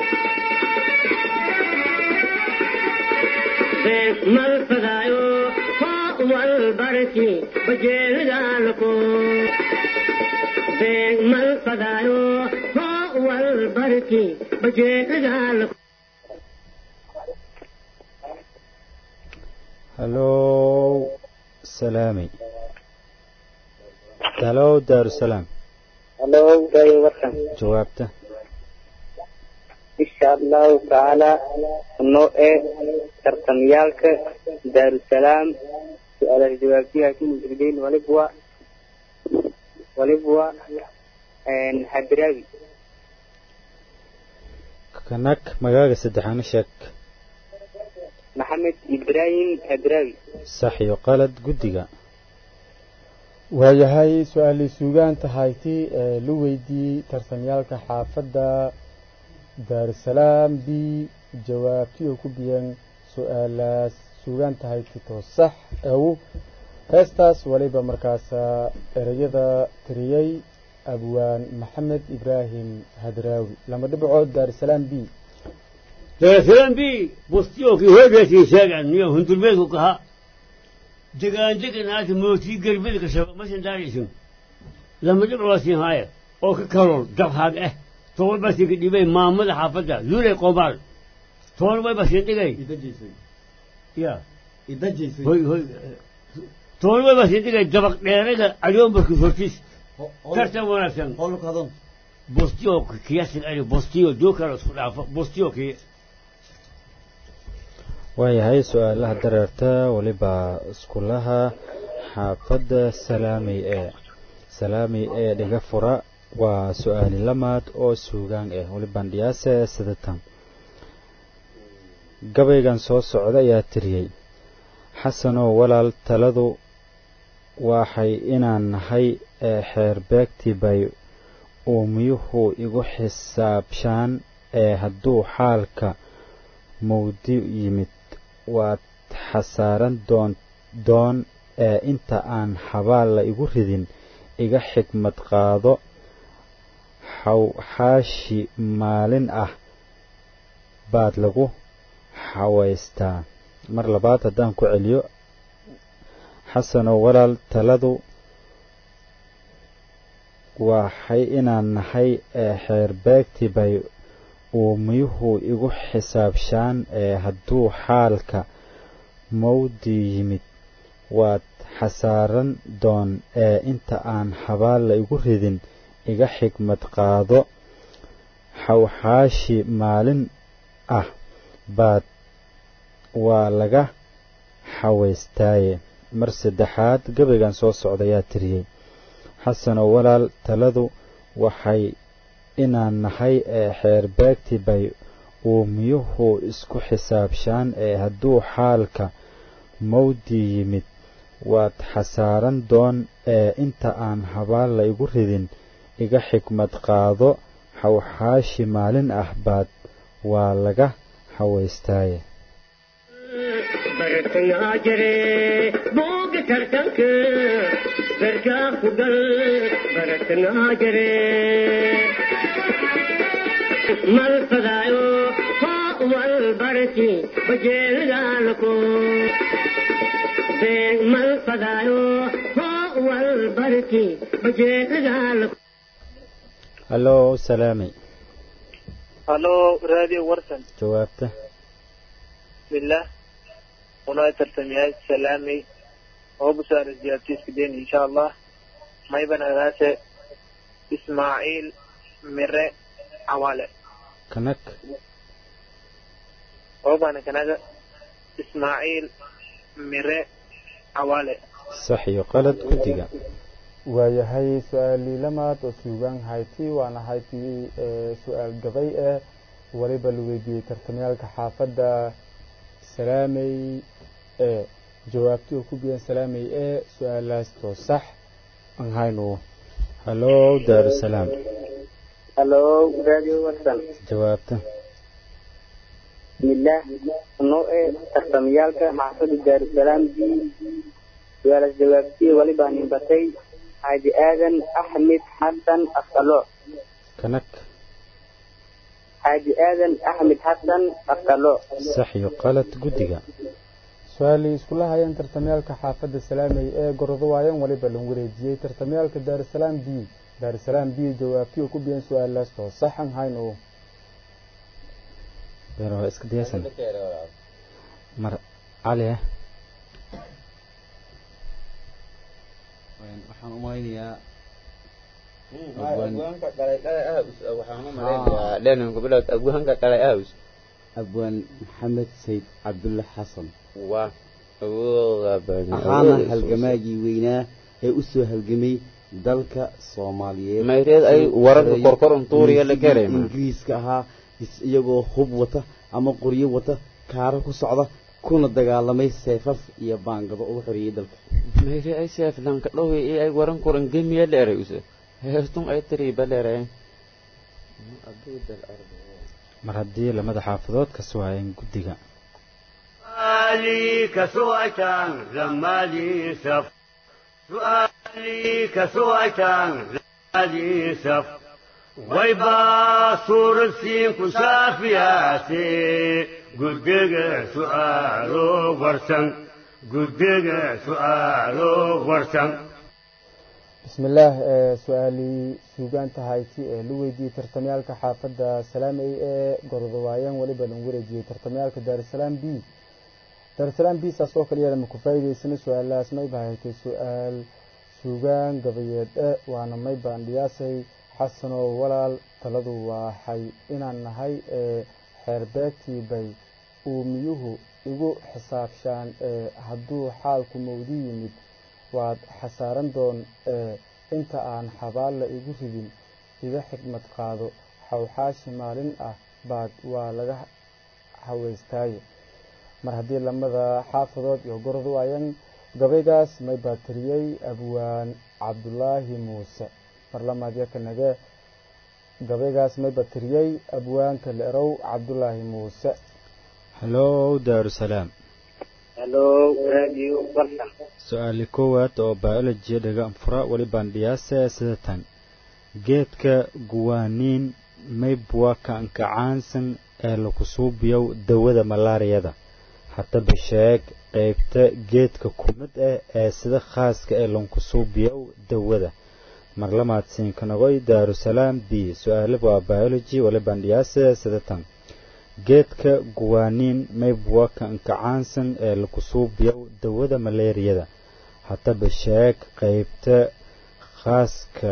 mal fadaayo والبركي بجيل دالكو بين من فدايو هو والبركي بجيل دالكو هلو سلامي هلو دار السلام هلو داي ورحم جوابته إن شاء الله تعالى إنه إيه ترتميالك دار السلام سؤال الجواب فيها كم جدين ولبوا ولبوا إن حدراوي كنك مجاج سدحان شك محمد إبراهيم حدراوي صحي وقالت قدقة waayahay su-aalii suugaanta hayti ee la weydiiyey tartamyaalka xaafadda daarusalaam b jawaabtii oo ku biyeen su-aalaas suugaanta hayti too sax aw heestaas waliba markaasa ereyada tiriyey abwaan maxamed ibraahim hadraawi lama dhibcood daarusalaam b daarusalaam b bustiyokii hoogeesii sheegan niyo hundulmeedku kaha degaan deganaata mootii gerbida ka shaba mashan daaraysin lama dhibcoosii haaya oo ka kalool dabhaag ah toban basi ka dhibay maamada xaafadda luulay qobaal toban way basi dhigay ya hoy hoy toban way basi dhigay dabaq dheeraga adoon barku hortiis tartan wanaagsan bustiyo kiyaasin ari bustiyo dookala isku dhaafo bustiyo kii waayahay su-aalaha dareerta waliba iskulaha xaafadda salaamay ee salaamay ee dhiga fura waa su-aali lamaad oo suugaan ah walibaan dhiyaase sidatan gabaygan soo socda ayaa tiriyey xasanoo walaal taladu waxay inaan nahay ee xeer beegtii bay uumiyuhu igu xisaabshaan ee hadduu xaalka mawdi yimid waad xasaaran doon doon ee inta aan xabaal la igu ridin iga xigmad qaado xawxaashi maalin ah baad lagu xawaystaa mar labaad haddaan ku celiyo xasanoo walaal taladu waxay inaan nahay ee xeer beegtii bay uumiyuhu igu xisaabshaan ee hadduu xaalka mawdi yimid waad xasaaran doon ee inta aan xabaal la igu ridin iga xigmad qaado xawxaashi maalin ah baad waa laga xawaystaaye mar saddexaad gabaygan soo socda ayaa tiriyey xasanoo walaal taladu waxay inaan nahay ee xeer beegtii bay uumiyuhu isku xisaabshaan ee hadduu xaalka mawdi yimid waad xasaaran doon ee inta aan habaal la igu ridin iga xigmad qaado xawxaashi maalin ah baad waa laga xawaystaaye bartangaa jire booga tartanka gargaa ku gal bartangaa jire mal fadaayo hoo wal barki bajeelgaalko beeg mal fadaayo hoo wal barki bajeelgaalko hallo salaami هلو راديو ورسن jawaabta بسم الله هنا ترتميات سلامي وبسار الزيارتيس كدين إن شاء الله ما يبنى راسه إسماعيل مرة عوالة kanak وبانا كناغا إسماعيل مرة عوالة sax iyo qalad guddiga waayahay su-aalii lamaad oo suugaan hayti waana hayti su-aal gabay ah waliba la weydiiyey tartamyaalka xaafadda salaamay ee jawaabtii oo ku biyan salaamay ee su-aalaas too sax aan hayno hallo daarusalaam هلو راديو ورسن jawaabta بسم الله نوع ترتميالك محفظ دار السلام دي سؤال الجوابتي ولباني بطي عادي آذن أحمد حسن أصلو kanak عادي آذن أحمد حسن أصلو sax iyo qalad guddiga su-aalii iskula hayeen tartamyaalka xaafadda salaamey ee gordo waayeen waliba lan wareejiyey tartamyaalka daarusalaam b daarusalaam b jawaabtii oo ku biyan su-aalaas oo saxan hayn oo beero iska diyaasan mar cali ah waxaan u malaynayaa abwaanka dhalay dhalay ahaws waxaan u malaynayaa dhananka bilood abwaanka dhalay ahaws abwaan maxamed sayd cabdulle xasan waa awooda baan ahaana halgamaagii weynaa ee u soo halgamay dalka Soomaaliyeed mayreed ay waranka korkoron tuuriya la garay ingiriiska ahaa iyagoo hub wata ama qoryo wata kaaro ku socda kuna dagaalamay seefaf iyo baangado oo xoriyay dalka mayreed ay seef lanka dhowey ay waran koran gemiya dheeray usoo heestun ay tiri baleereen mar haddii lamada xaafadood ka soo hayeen guddiga سؤالي كسوعتان زمالي سف سؤالي كسوعتان زمالي سف ويبا صور السين كشافياتي قدق سؤالو ورسن قدق سؤالو ورسن بسم الله سؤالي سوغان تهايتي لويدي ترتميالك حافظة سلامي قرضوايان ولبا نورجي ترتميالك دار السلام بي دار السلام بي ساسو كليا لما كفايدي سنة سؤال لا اسمي بهايتي سؤال سوغان قبيد وانا ميبا اندياسي حسنو ولال تلدو وحي إنا نهاي حرباتي بي وميوهو igu xisaabshaan hadduu xaalku mawdi yimid waad xasaaran doon inta aan xabaalla igu ridin iga xigmad qaado xawxaashi maalin ah baad waa laga haweystaaye mar haddii lamada xaafadood iyo gordu ayan gabaygaas may baatiriyey abwaan cabdulaahi muuse mar lamaad yakanage gabaygaas may baatiriyey abwaanka leerow cabdulaahi muuse هلو دار السلام هلو راديو برشا سؤال كوات أو بيولوجي دقا أنفراء ولي باندياسة سدتان جيتك قوانين ميبوا كأنك عانسن أهلو كسوب يو دوذا ملاريا دا حتى بشاك قيبتا جيتك كومد أه سدا خاص كأهلو كسوب يو دوذا مرلمات سين كنغوي دار السلام دي سؤال بوا بيولوجي ولي باندياسة سدتان geedka guwaaniin maybwa kanka caansan ee lagu suubiyo dawada malaariyada haddaba sheeg qaybta khaaska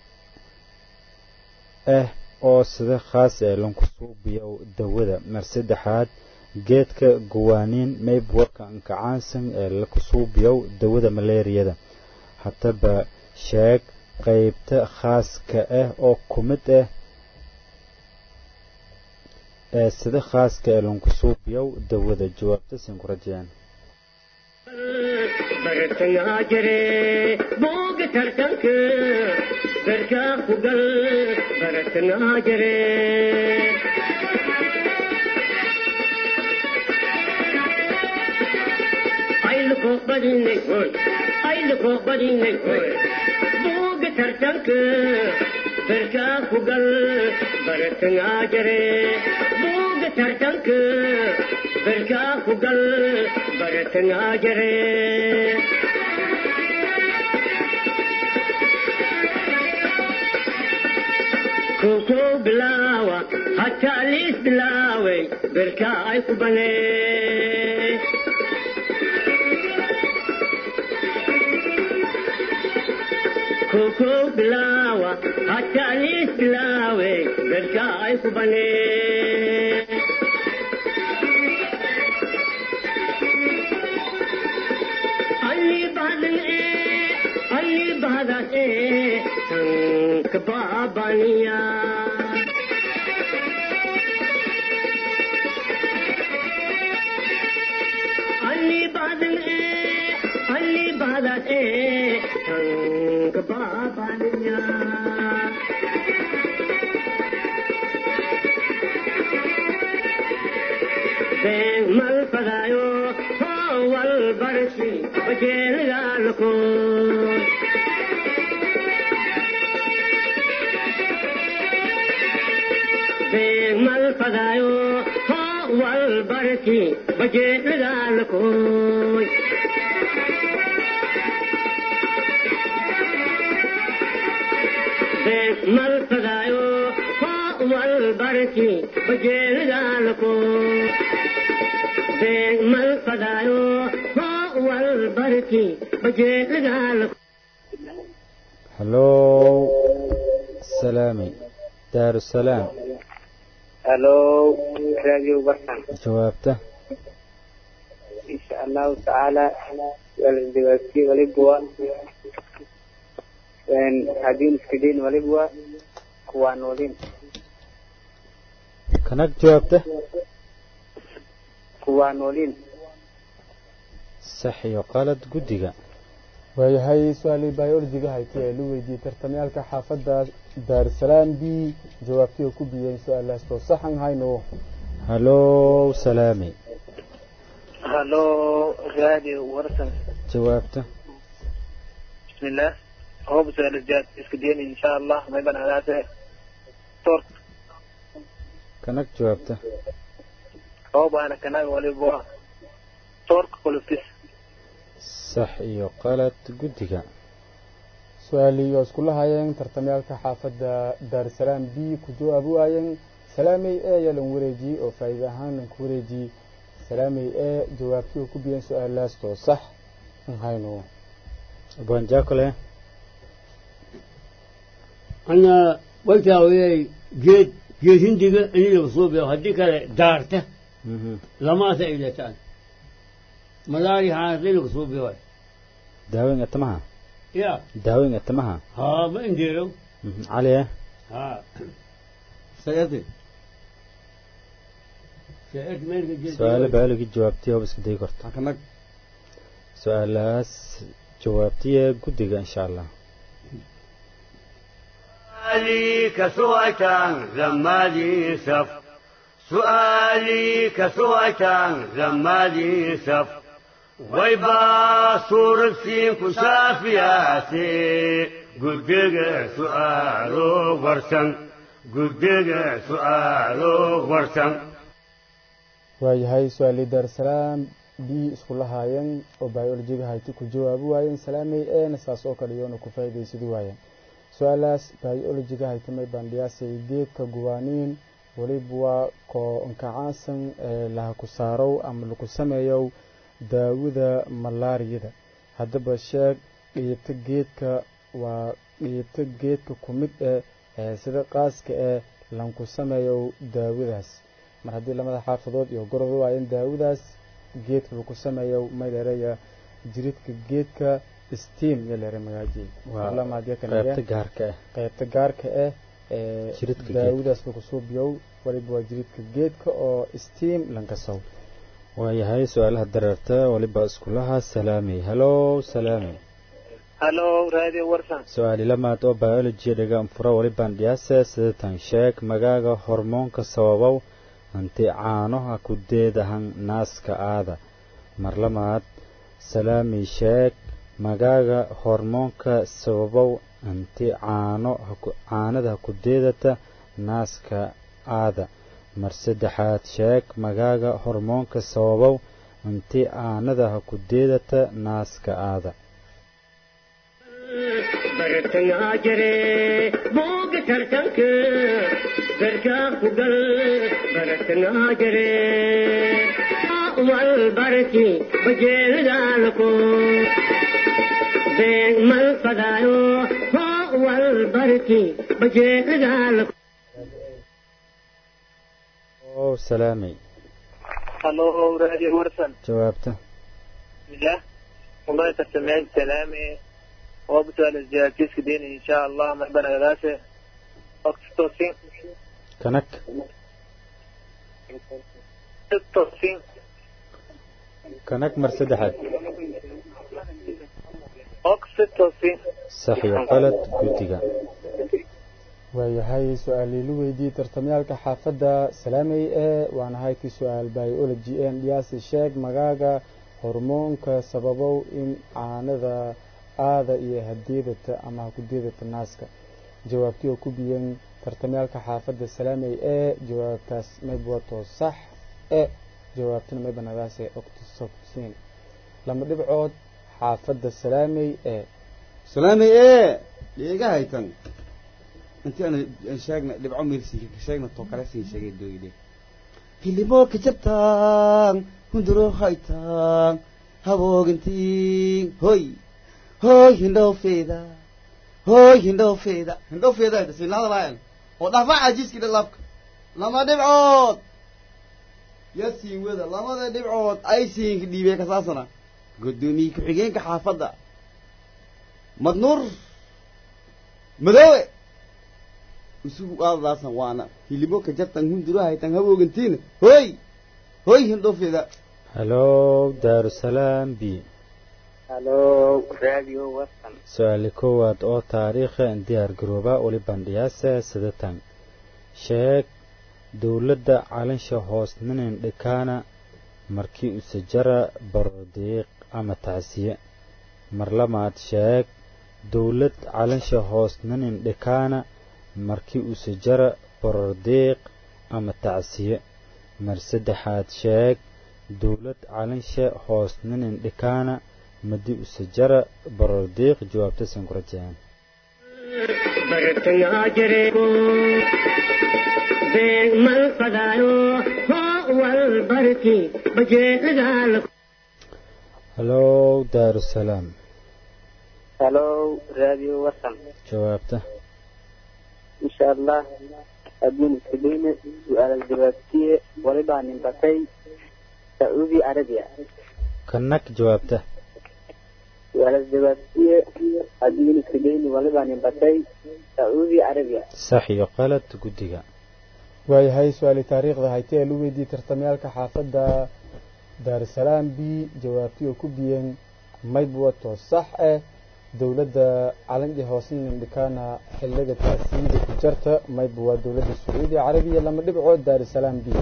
ah oo sida khaas ee lagu suubiyo dawada mar saddexaad geedka guwaaniin maybwa kanka caansan ee lagu suubiyo dawada malaariyada haddaba sheeg qaybta khaaska ah oo kumid ah sida khaaska ee lagu suubiyo dawada jawaabta siin ku rajayaan bartana jire boog tartank barka kugal bartana jire ayl ko badine hoy ayl ko badine hoy boog tartank barka kugal bartana jire tartank barka kugal baratana jare koko bilawa hatta lis bilawe barka ay kubane koko bilawa hatta lis bilawe barka ay kubane संक बाबनिया अली बादल अली बादल संक बाबनिया मल पदायो वल बरसी बजेल गाल को मल पदायो والبركي بجيت لكوي بسم الفدايو والبركي بجيت لكوي بسم الفدايو والبركي بجيت لكوي هلو سلامي دار السلام الو راديو برسان جوابته ان شاء الله تعالى والدواسي ولبوا وين هادين سكدين ولبوا كوان ولين كنك جوابته كوان ولين صحي وقالت قدقة waayahay su-aalii biologiga haytay ee lu weydiiyey tartamyaalka xaafadda daarusalaam b jawaabtii oo ku biyeen su-aalahaas oo saxan hayno هلو سلامي هلو راديو ورسن جوابته بسم الله هو بسؤال الجاد اسكدين ان شاء الله ما يبان على تورك كنك جوابته هو بانا كنا ولبوا تورك كولفتس صح iyo qalad gudiga su-aalii oo isku lahaayeen tartamyaalka xaafadda daarusalaam b ku jawaab waayeen salaamay ee yalan wareejiyey oo faa'iido ahaan ku wareejiyey salaamay ee jawaabtii oo ku biyeen su-aalahaas oo sax hayno banjakole أنا قلت أوي جيت جيت هندي إني مصوبة وهديك دارته لما سئلة تان مداري حاصل مصوبة واي داوين اتمها يا داوين اتمها ها ما نديرو عليه ها سيدي شئت مالك جيت سؤال biology jawaabtii oo isku day karto كنك su-aalahaas jawaabtii gudiga insha Allah سؤالي كسوءة لما لي سف سؤالي كسوءة لما لي سف ويبا صور سين كشافياتي قدق سؤالو ورسن قدق سؤالو ورسن waayahay su-aalii daarusalaam b isku lahaayeen oo biologiga haytay ku jawaabi waayeen salaamay eena saas oo kale iyoona ku faa'iidaysadi waayeen su-aalaas biologiga haytamay bandhiyaasay geedka guwaaniin weliba waa koo inkacaansan ee laha ku saarow ama lagu sameeyow daawada malaariyada haddaba sheeg dhiibta geedka waa dhiibta geedka ku mid eh ee sida qaaska ee lanku sameeyow daawadaas mar haddii lamada xaafadood iyo gorodu waayeen daawadaas geedka lagu sameeyow mayleeraya jiridka geedka steam yaleere magaaji qaybta gaarka ah qaybta gaarka ah ee Jiridka daawadaas lagu suubiyow waliba waa jiridka geedka oo steam lankasow waayahay su-aalaha dareerta waliba iskulaha salaamay halo salaamay هلو راديو ورسن su-aali lamaad oo biology dhagaan fura walibaan dhiyaase sidatan sheeg magaaga hormoonka sababow hanti caanoha ku deedahan naaska aada mar lamaad salaamay sheeg magaaga hormoonka sababow hanti caano caanada ku deedata naaska aada mar saddexaad sheeg magaaga hormoonka sababow hanti caanada ku deedata naaska aada برتنا جري بوق ترتنك بركا قبل برتنا جري والبركي بجيل دالكو بين من فدايو والبركي بجيل دالكو oo salaamay هلو راديو ورسن jawaabta بالله والله تسمعين سلامي هو بسؤال الجاد اسكدين ان شاء الله ما يبان على أكسيتوسين kanak أكسيتوسين kanak mar saddexaad أكسيتوسين sax iyo qalad gudiga waayahay su-aalii lu weydiiyey tartamyaalka xaafadda salaamay ee waana haykii su-aal biology een dhiyaasi sheeg magaaga hormoonka sababow in caanada aada iyo hadeedata ama ha ku deedata naaska jawaabtii oo ku biyeen tartamyaalka xaafadda salaamay ee jawaabtaas mayb wato sax ee jawaabtana may banagaase octosoctin lama dhibcood xaafadda salaamey ee salaamey ee liiga haytan intii aan sheegna dhibco meelsi ka sheegna to kale si sheegay dooyde hilimo ka jabtaan hunduro haytan haboogintii hoy hoy hindoo feeda hoy hindoo feeda hindoo feeda ida sinada baan oo dhafa ajiski dhalabka lama dhibcood yasiin wada lamada dhibcood ay siin dhiibay ka saasana gudoomiye ku xigeenka xaafadda madnuur madoowe isugu aadaasan waana hilimo ka jabtan hunduro haytan haboogintiin hoy hoy hindoo feeda halo daarusalaam b halo radio wasan su-aali koowaad oo taariikha diyaar garooba wali bandhiyaasa sidatan sheeg dowladda calansha hoos ninin dhikaana markii usajara barodiiq ama tacsiye mar lamaad sheeg dowlad calansha hoos ninin dhikaana markii usajara barodiiq ama tacsiye mar saddexaad sheeg dowlad calansha hoos ninin dhikaana madi usajara barodiiq jawaabta san ku rajayaan bartangaa jireeko beeg mal fadaayo hoo wal barki bajeedaal halo daarusalaam halo radio wasan jawaabta insha allah adduun iskadayna su-aala jawaabtiye walibaa ninbatay sacuudi arabiya kanak jawaabta su-aala jawaabtiye adduun iskadayna walibaa ninbatay sacuudi arabiya sax iyo qalad guddiga waayahay su-aali taariikhda haytee lu weydiiyey tartamayaalka xaafadda daarusalaam b jawaabtii oo ku biyeen mayb wato sax eh dowladda calanji hoosnin dhikaana xilliga taasiida ku jarta mayb waa dowladda sacuudi carabiya lama dhibcood daarusalaam b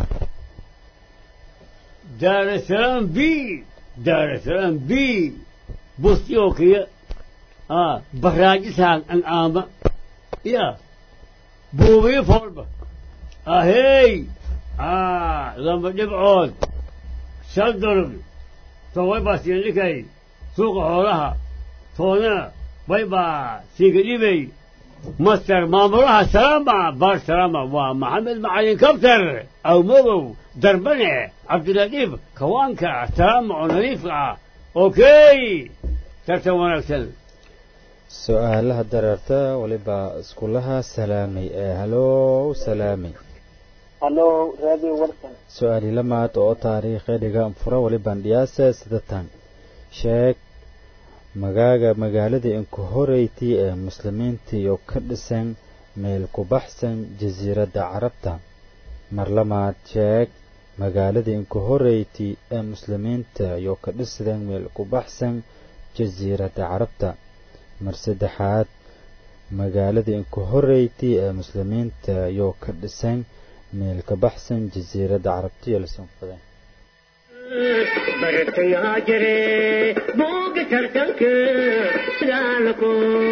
daarusalaam b daarusalaam b bustiyookiya ah baraajisan an'aama ya buubiyo foolba ahey ah lama dhibcood shal dollar toway baa siindhikay suuqa xoolaha toona way baa siiga dhibay master maamulaha salaama baar salaama waa maxamed macalin kabtar awmadow darbane cabdiladiif kawaanka salaama oo nadiifka ah okay tartan wanaagsan su-aalaha dareerta waliba iskulaha salaamay ee halo salaamay halo radio wasan su-aali lamaad oo taariikhe dhiga fura wali bandhiyaasa sidatan sheeg magaaga magaalada inku horeytii ee muslimiinta iyo ka dhisan meel ku baxsan jasiiradda carabta mar lamaad sheeg magaalada inku horeytii ee muslimiinta iyo ka dhisan meel ku baxsan jasiiradda carabta mar saddexaad magaalada inku horeytii ee muslimiinta iyo ka dhisan meel ka baxsan jasiiradda carabta iyo lasanfaday bartangaa jire booga tartanka sagaalako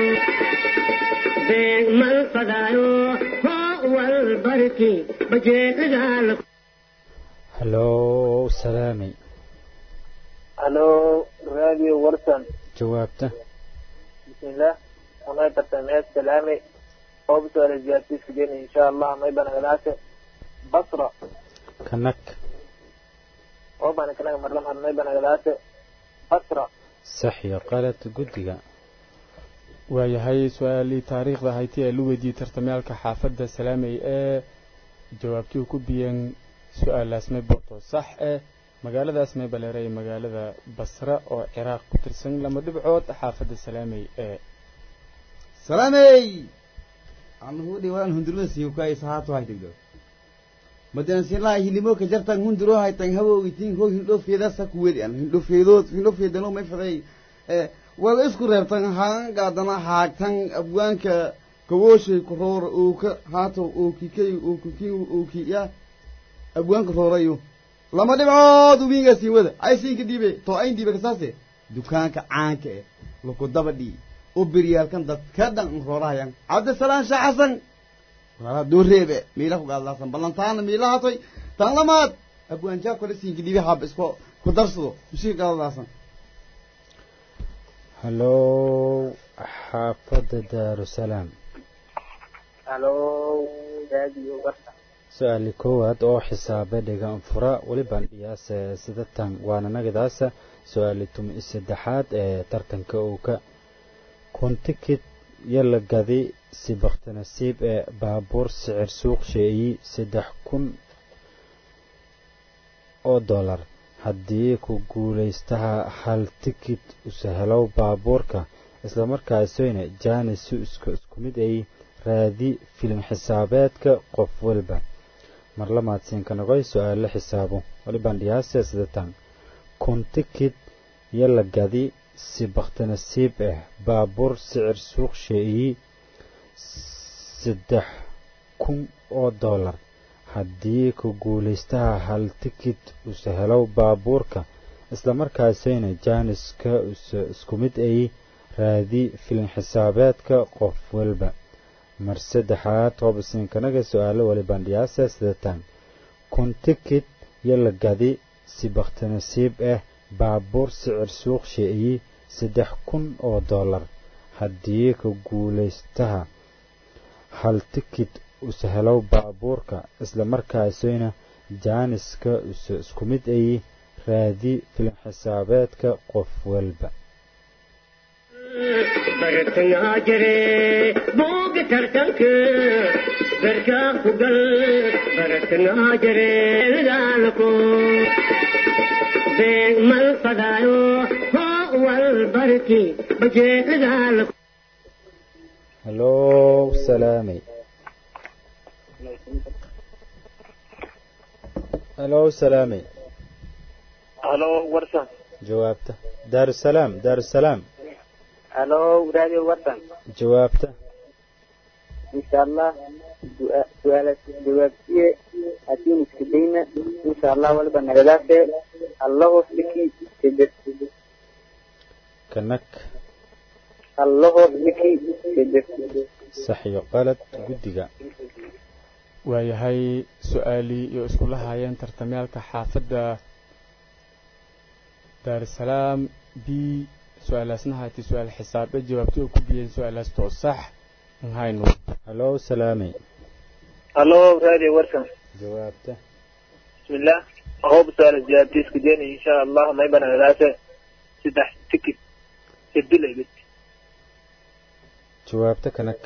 beeg mal fadaayo hoo wal barki bajeedagaalako halo salaamay halo radio wasan jawaabta bismillah amay tartameed salaamay oo su-aala jawaabtii iskadayna insha allah may banagalaase basra kanak oo baan kanaga marlam hadnay banagalaase basra sax iyo qalad guddiga waayahay su-aalii taariikhda haytee ee lu weydiiyey tartamayaalka xaafadda salaamey ee jawaabtii uu ku biyeen su-aalaas may boqto sax eh magaaladaas may baleeray magaalada basra oo ciraaq ku tirsan lama dhibcood xaafadda salaamey ee salaamey anuu dhiwaan hundurada siiyo ka ay sahaato hay digdo madan silaa hilimo ka jartan hunduro hay tan hawoogitiin ho hindho feedasa ku wedi an hindho feedood hindho feedano may faday ee wala isku reebtan haan gaadana haagtan abwaanka kawooshay ku roor oo ka haato oo kikay oo kikay oo kiya abwaanka roorayo lama dhibcood ubiinga sii wada ay siinka dhiibe to ay dhiibe kasaase dukaanka caanka eh lako dabadhi oo beriyaalkan dad ka dhan roorayan cabdisalaam shaah xasan wala dooreebe miila ku gaadlaasan ballantaana miila hatoy tan lamaad abwaanjaa kale siin gidii hab isku ku darsado musiiqa daasan hallo xaafadda daarusalaam halo raadiyo warta su-aali koowaad oo xisaabe dhigan fura welibaan dhiyaase sidatan waana nagadaasa su-aali tumi saddexaad ee tartanka uu ka kuntikid yala gadi si bakti nasiib ee baabuur sicir suuq sheeyi saddex kun oo dollar haddii ku guulaystaha hal tikid u sahalow baabuurka islamarkaasina jaanis isku isku mid ay raadi filim xisaabeedka qof walba mar lamaadsiinka noqoy su-aalo xisaabo walibaan dhiyaase sidatan kun tikid yala gadi si bakti nasiib ah baabuur sicir suuq sheeyi saddex kun oo dollar haddii ku guulaystaha hal tikid u sahalow baabuurka islamarkaasina jaaniska isku mid ay raadi filim xisaabeedka qof walba mar saddexaad toobasiinkanaga su-aalo walibaan dhiyaasa sidatan kun tikid yala gadi si bakti nasiib ah baabuur sicir suuq sheeyi saddex kun oo dollar haddii ku guulaystaha hal tikid u sahalow baabuurka islamarkaasina jaaniska isku mid ay raadi filim xisaabeedka qof walba bartanaa jire booga tartanka barkaa ku gal bartanaa jire daalko beeg mal fadaayo hoo wal barki bajee daalko hallo salaamay hallo salaamay halo warta jawaabta daarusalaam daarusalaam halo raadiyo warta jawaabta insha allah su'aala jawaabtiye haddii isku dayna insha allah walba nagadaase allahu liki siddeed kanak allahu liki siddeed sax iyo qalad guddiga waayahay su-aalii iyo iskula haayeen tartamyaalka xaafadda daarusalaam b su-aalaasna haatay su-aal xisaabe jawaabto oo ku biyeen su-aalaas too sax hayno hallo salaamay halo raadiyo warta jawaabta bismillah هو بسؤال الجواب تيسك ديني إن شاء الله ما يبنى ثلاثة سدح تكت سدلة بس جوابتك أنك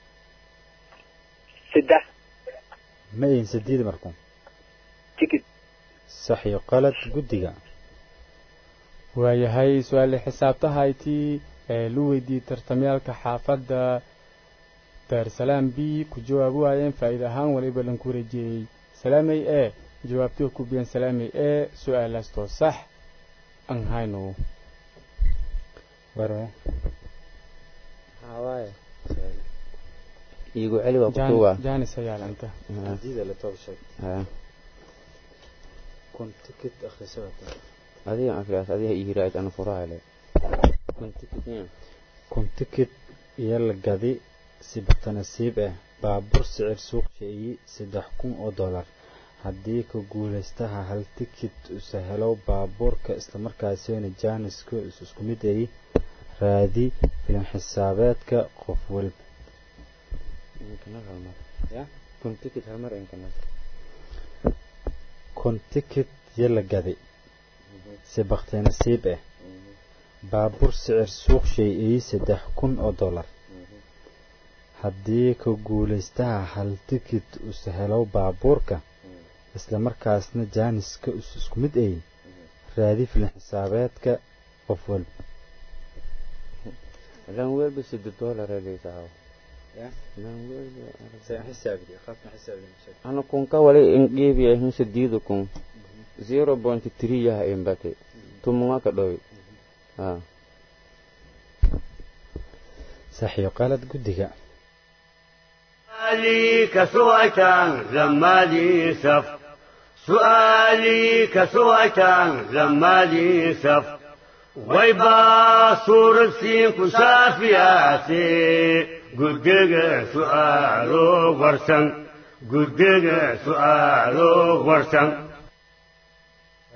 سدح ما ينسديد مركم تكت صحيح قالت قدقة waayahay su-aal xisaabtahayti ee lu weydiiyey tartamyaalka xaafadda daarusalaam b ku jawaab waayeen faa'iido ahaan waliba lan ku wareejiyey salaamay e jawaabtii ku biyeen salaamay e su-aalaas too sax aan hayno waro hawaaye iigu celi waa kutuwa jaanis ayaala inta diida la tob sheeg ha kun tikit akhrisata adiga akhriyaas adiga ii raad ana furaale kun tikit kun tikit yalla gadi si nasiib ah baabuur sicir suuq sheeyay saddex kun oo dollar haddii ku guulaystaha hal tikit u sahalo baabuurka isla markaasina jaaniska isku mid ay raadi filim xisaabeedka qof walba ya kun tikit hal mar inkana kun tikit yalla gadi si nasiib ah baabuur sicir suuq sheeyay saddex kun oo dollar haddii ku guulaystaha hal tikit u sahalo baabuurka isla markaasna jaaniska isku mid ay raadi filim xisaabeedka qof walba lan walba siddeed dollar leeyahay ya lan walba saan xisaabiyo qaabka xisaabiyo ana kun ka wali in geebiya hin siddeed kun zero point three yahay imbate tumunga ka dhow ha saxiyo qalad gudiga سؤالي كسوأتان لما لي سف سؤالي كسوأتان لما لي سف ويبا صور السين كسافياتي قدق سؤالو ورسن قدق سؤالو ورسن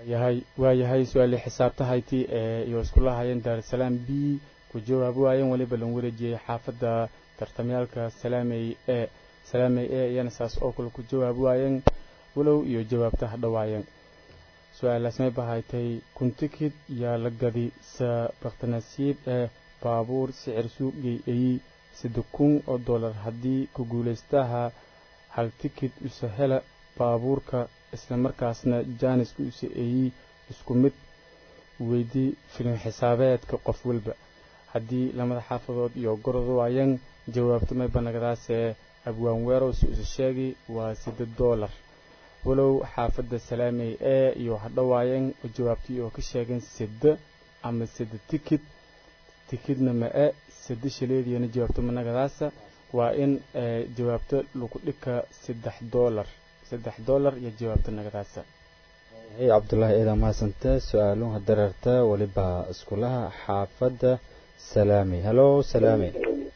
yahay waa yahay su'aali xisaabtahayti ee iyo isku lahaayeen Daarsalaam B ku jawaab waayeen waliba lan wareejiyay xaafadda tartamyaalka Salaamay ee Salaamay ee iyana saas oo kale ku jawaab waayeen walow iyo jawaabta hadhawaayeen su'aalaas may bahaytay kun tikid yaa la gadi sa baqtanasiib ee baabuur sicir suuqii ay saddex kun oo dollar haddii ku guuleystaha hal tikid u sahela baabuurka isla markaasna jaanisku u sii isku mid weydii filim xisaabeedka qof walba haddii lamada xaafadood iyo gorod waayeen jawaabtu may banagadaas ee abwaan weerow soo sheegay waa saddex dollar walow xaafadda Salaamay ee iyo hadhawaayeen jawaabtii oo ka sheegeen saddex ama saddex tikid tikidna ma ee saddex shileediyana jawaabtu managadaas waa in jawaabta lagu dhika saddex dollar saddex dollar iyo jawaabta nagadaasa hey Cabdullaahi eeda maasanta su'aaluhu dararta waliba iskulaha xaafadda Salaamay hello Salaamay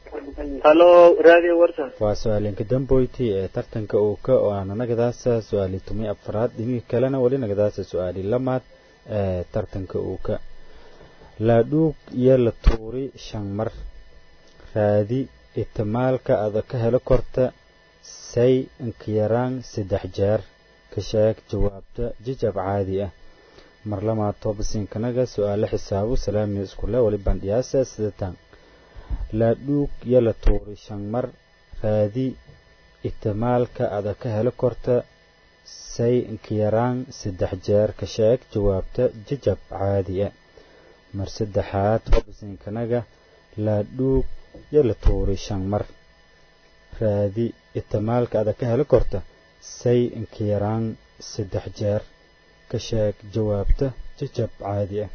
hello radio warsan waa su'aalinka damboyti ee tartanka uu ka oo aan nagadaasa su'aali tumi afraad dhimi kalena wali nagadaasa su'aali lamaad ee tartanka uu ka la dhuug iyo la tuuri shan mar raadi ihtimaalka aad ka helo korta say inkiyaraan saddex jeer ka sheeg jawaabta jajab caadi ah mar lama toobsinkanaga su'aalo xisaabo Salaamay isku la wali bandhiyaasa sidatan la dhuug iyo la tuuri shan mar raadi ihtimaalka aad ka helo korta say inkiyaraan saddex jeer ka sheeg jawaabta jajab caadi ah mar saddexaad toobsinkanaga la dhuug iyo la tuuri shan mar raadi ihtimaalka aad ka helo korta say inkiyaraan saddex jeer ka sheeg jawaabta jajab caadi ah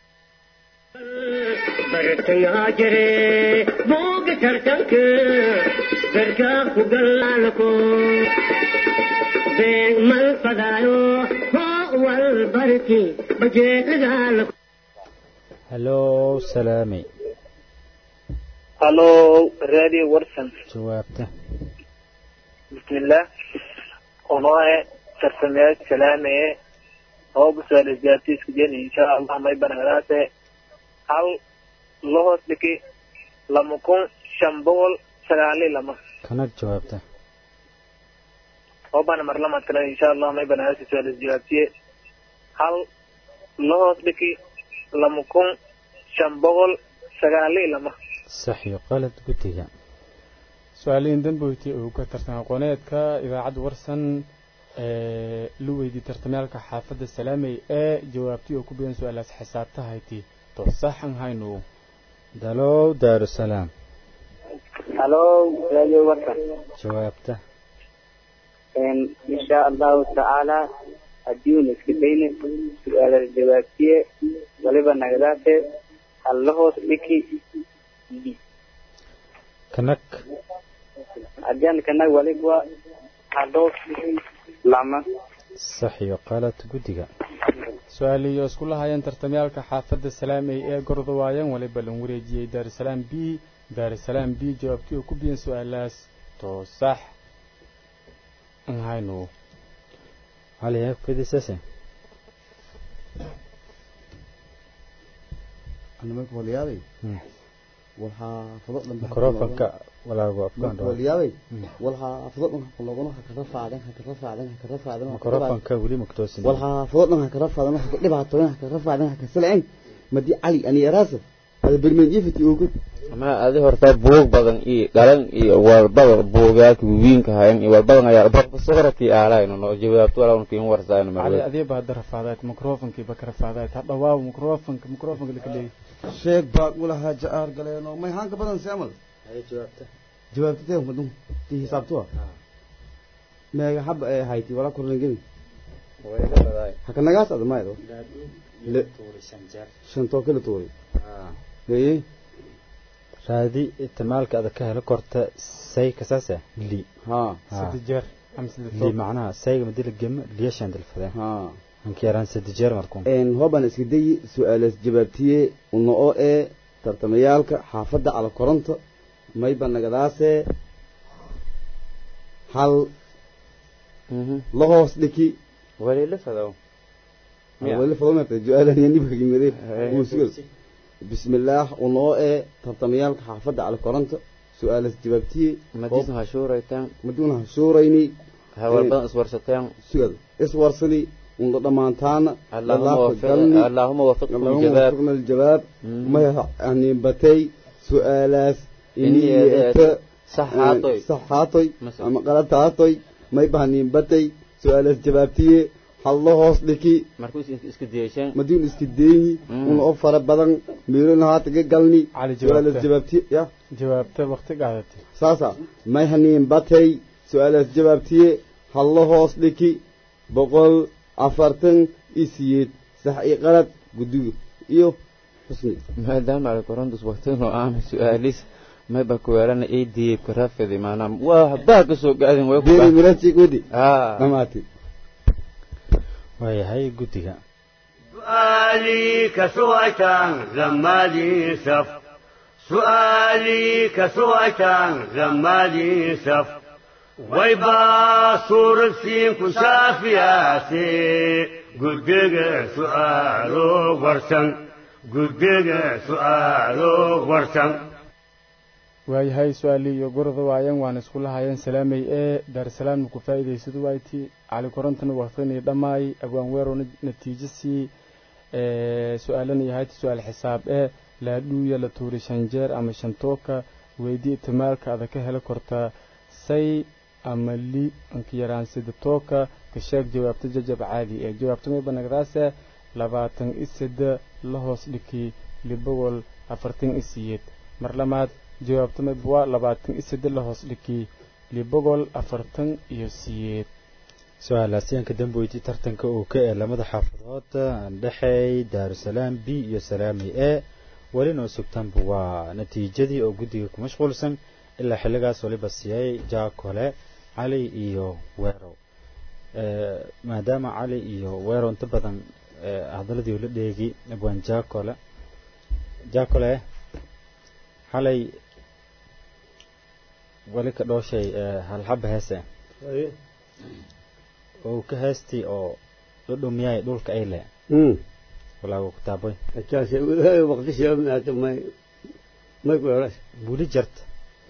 bartay haajire booga tartanka garka ku galaalko been mal fadaayo wal barki bajeedaalko hello Salaamay hello radio warsan jawaabta bismillah onooe tartamyaal Salaamay oo busal jaartis ku jeen insha Allah may banagadaase hal loos dhiki lama kun shan boqol sagaal iyo lama kana jawaabta oo bana mar lama kale insha Allah may banagadaase su'aal jawaabtiye hal loos dhiki lama kun shan boqol sagaal iyo lama sax iyo qalad gutiga su'aaliin damboyti oo ka tartan aqooneedka idaacad warsan ee luweydi tartamyaalka xaafadda Salaamay ee jawaabtii oo ku been su'aalaas xisaabtahayti to saxan hayno dalow Daarsalaam hello radio warsan jawaabta in insha Allah ta'ala adduun iska deeyne su'aalaha jawaabtiye waliba nagadaate hal loos dhiki kanak ajan kanak waliba hados lama sax iyo qalad gudiga su'aaliyo isku lahaayeen tartamyaalka xaafadda Salaamay ee gordo waayeen waliba lan wareejiyay Daarsalaam B Daarsalaam B jawaabtii ku been su'aalaas to sax an hayno hal yaa fidisase أنا أقول يا بي والحافظ لما ميكروفونك ولا أفكار واليابي والحافظ لما كلنا هكرفع علينا هكرفع علينا هكرفع علينا ميكروفونك ولي مكتوسين والحافظ لما هكرفع علينا هكذا بعطونا هكرفع علينا هكسلعين ما دي علي أنا راسه هذا بالمنجي في تيوكل ما هذه هرتا بوق بدن إيه قالن إيه والبدر بوقات وين كهاين إيه والبدر يا رب الصغرى في أعلى إنه جوابت ولا ونكين ورزاين ما علي أذيب هذا رفعات ميكروفون كي بكرفع هذا هذا واو ميكروفون ميكروفون اللي كلي شيخ باقول لها جار قال إنه ما يهانك بدن سامل هاي جوابته جوابته تيهم بدون تي حسابتوها ما يحب هايتي ولا كورن جيم وين بداي هكذا نجاس هذا ما يدو لا توري شنجر شنتو كله توري آه ليه هذه احتمال كذا كهلا كرت سي كساسة لي ها سدجر أم سدجر لي معناها سي مدير الجم ليش عند الفلان ها هنكيران سدجر مركون إن هو بنس كدي سؤال جبتيه إنه إيه ترتميالك حافظ على كورنت ما يبان نجداسه هل لهوس لكي ولي لفظه ولا فضلنا الجوال هي نبغى جميل وسؤال بسم الله ونوع تطميال حافظ على كورنت سؤال جوابتي مدينها شوريتان مدونها شوريني هو البن اسورستان سؤال اسورسني ونضمانتان اللهم وفقنا اللهم وفقنا اللهم الجواب وفقنا الجواب ما يعني بتي سؤالات إني صحاتي صحاتي أما قلتاتي ما يبهني بتي سؤالات جوابتي الله أصلكي مركوز إسكديشان مدين إسكديني ونوفر بدن ميرون هاتك قلني سؤالات جوابتي يا جوابته وقت قعدتي ساسا ما يهني بتي سؤالات جوابتي الله أصلكي بقول عفرتن إسيد صحيح غلط قدوه إيوه حسني ما دام على كورندوس وقتين وعامل سؤاليس ما بكويرنا إيه دي كرافة ما نام واه باك سوق قاعدين وياكل ديري مراتي قدي آه نماتي وهي هاي قديها سؤالي كسويتان لما لي سف سؤالي كسويتان لما لي سف ويبا صور السين كشافياتي قدق سؤالو ورسن قدق سؤالو ورسن waayahay su-aali iyo gurada waayaan waan isku lahaayeen salaamay ee daarsalaam ku faa'iideysadu wayti cali korantana waqtigan dhamaay abwaan weero natiijasi ee su-aalan yahay su-aal xisaab ee la dhuuya la tuuri shanjeer ama shantooka weydii ihtimaalka aad ka heli kartaa say ama li anka yaraan sida tooka ka sheeg jawaabta jajab caadi ee jawaabta may banagdaase labaatan iyo saddex la hoos dhiki libawal afartan iyo sideed mar lamaad jawaabta may bua labaatan iyo saddex la hoos dhiki libawal afartan iyo sideed su-aalaasi aan ka dambeeyay tartanka uu ka ee lamada xaafadood dhaxay Daarusalaam B iyo Salaami A walina sugtaan waa natiijadii oo guddiga ku mashquulsan ilaa xilligaas waliba siiyay Jaakole علي iyo weero ee maadaama علي iyo weero inta badan hadaladii uu la dheegi abwaan Jaakole Jaakole halay wali ka dhooshay hal xab heese oo ka heesti oo dhudhumiyay dhulka ay le mm wala uu kitaabay taasi waqti shab aad ma ma qoras buli jart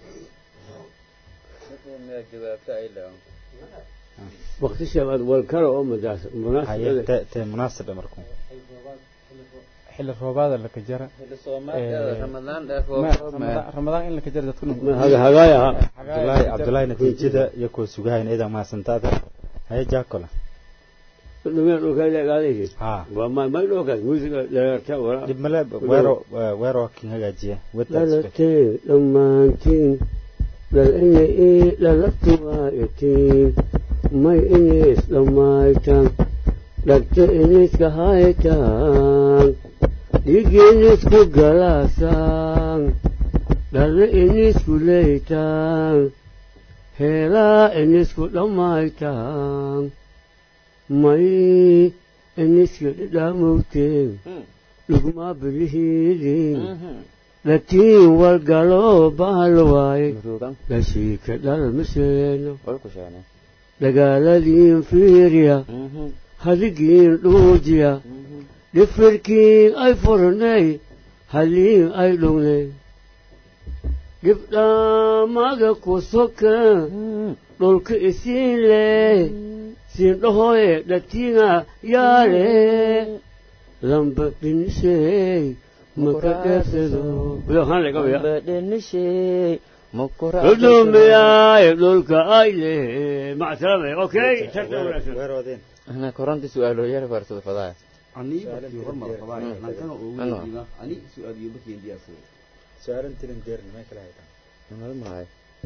وقت الشباب والكرة أم داس مناسبة ت مناسبة مركون حل الرباط اللي كجرا رمضان رمضان اللي كجرا تكون هذا هذايا عبد الله عبد الله نتيجة يكون سجاين إذا ما سنتات هاي جاكولا لما يروح كذا قاعد ها وما ما يروح كذا موسيقى لا يرتوى لما ويرو ويرو كين هذا جيه وتسك لما تين لأني إيه للتوائتين ما إنيس لما يتان لكت إنيس كهايتان يجي إنيس كجلاسان لل إنيس كليتان هلا إنيس كلما يتان ما إنيس كلاموتين لقما بالهيلين لكن والقلوب بالواي لشيك للمسينو لقالين فيريا هلقين لوجيا لفركين اي فرني هلين اي لوني قبلا ما قاكو سوكا لولك اسين لي سين لهوي لتينا يالي لمبا بنسي مكتسدو بلوخان لك ويا بدنشي مكرا ردوم يا يبدو كايله مع سلامه اوكي ويرودين انا كورنت سؤال يا فرصه فضايا أني بكي ورمى القضاء أنا كان أقول أني سؤال يبكي عندي أسئلة سؤال أنت لندير ما يكره هذا أنا معي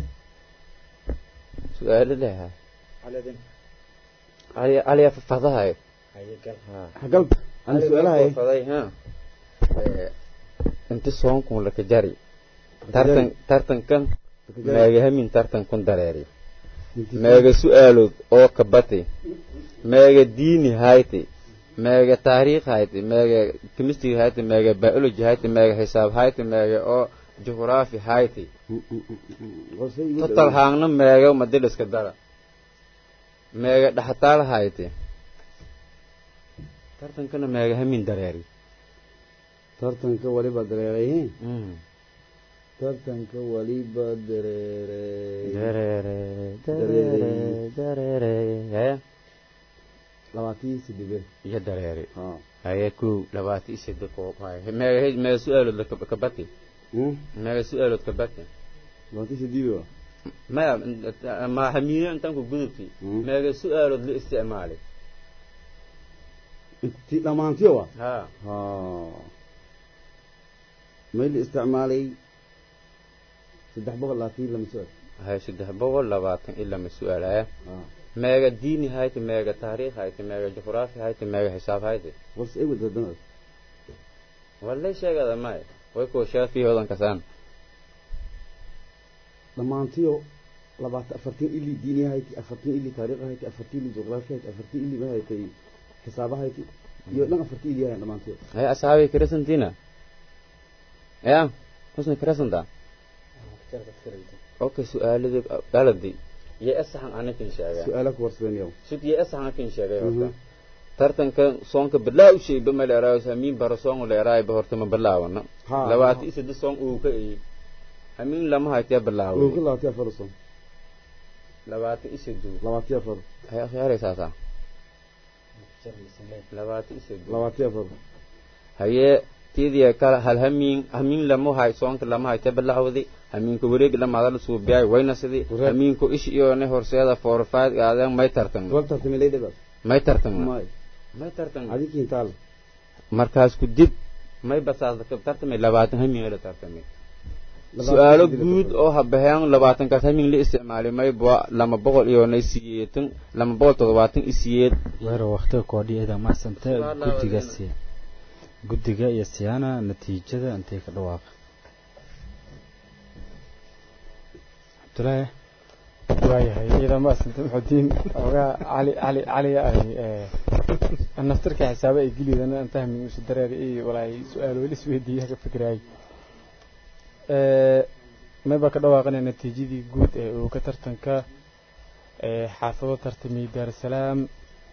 سؤال لها على ذن علي علي فضايا هاي قال حقلت أنا سؤالها إيه فضايا ها أنت صونكم لك جاري ترتن ترتن كان ما يهمين ترتن كن دراري ما سؤاله أو كبتي ما ديني هايتي ما تاريخ هايتي ما كيمستري هايتي ما بيولوجي هايتي ما حساب هايتي ما أو جغرافي هايتي تطل هاغنا ما مدرس كدارا ما دحتال هايتي tartankana meega hamin dareeri tartanka waliba dareeray tartanka waliba dareeray dareere dareere dareere haya labaatan siddeed iyo dareere ha haya ku labaatan siddeed ko haya meega meega su'aalo ka bati meega su'aalo ka bati labaatan siddeed ما ما حمية أنت كنت قلتي ما سؤال الاستعمال انت لما انت يوا ها ها ما الاستعمالي سدح بقول لا في لما سؤال هاي سدح بقول لا باتن إلا من سؤال هاي ما ديني هاي ما تاريخ هاي ما جغرافيا هاي ما حساب هاي بس إيه وده دمر ولا شيء هذا ما ويكو شاف فيه هذا كسان لما أنتيو لبعت أفرتين إلي ديني هاي أفرتين إلي تاريخ هاي أفرتين إلي جغرافيا هاي أفرتين إلي ما هاي حسابها هاي يو لا أفرتين إلي هاي لما أنتيو هاي أصحابي كرسنتينا يا حسن كرسنتا أوكي سؤال ذي بلدي يا أسحن أنا كن شاعر سؤالك ورسين يوم شد يا أسحن كن شاعر ترتن كان صونك بالله وشيء بما لا رأي سامين برسون ولا رأي بهرتم بالله ونا لو أتي سد صون أوكي أمين لما هاي تبلاه أوكي لا تفرسون لو أتي سدو لو تفر هيا خيار ساسا لو أتي سدو لو تفر هيا تيدي كلا هل همين همين لما هاي صونك لما هاي تبلاه ذي همين كوريج لما هذا الصوب جاي وين سدي همين كو إيش يونه هرسيدا فور فايد قاعدين ما يترتن ولا ترتن ليه ده ما يترتن ما ما يترتن هذه كينتال مركز كديب ما يبص ترتن لبعض همين غير ترتن سؤال جود أو هبهان لبعضن كثمين لاستعمال ما يبغى لما بقول يونه سيئتن لما بقول تضبطن إسيئت وير وقتك قادي إذا ما سنت قد جسي قد جاء يسيانا نتيجة أنت كدواق تلاقي وايه إذا ما سنت محدين علي علي علي يعني أنا أفتكر حسابي يجي لي أنا أنتهي من مش الدراري إيه ولا سؤال ولا سويدي هيك فكرة هاي ما بقى دواقنا نتيجة جود وكترتن ك حافظة ترتمي دار السلام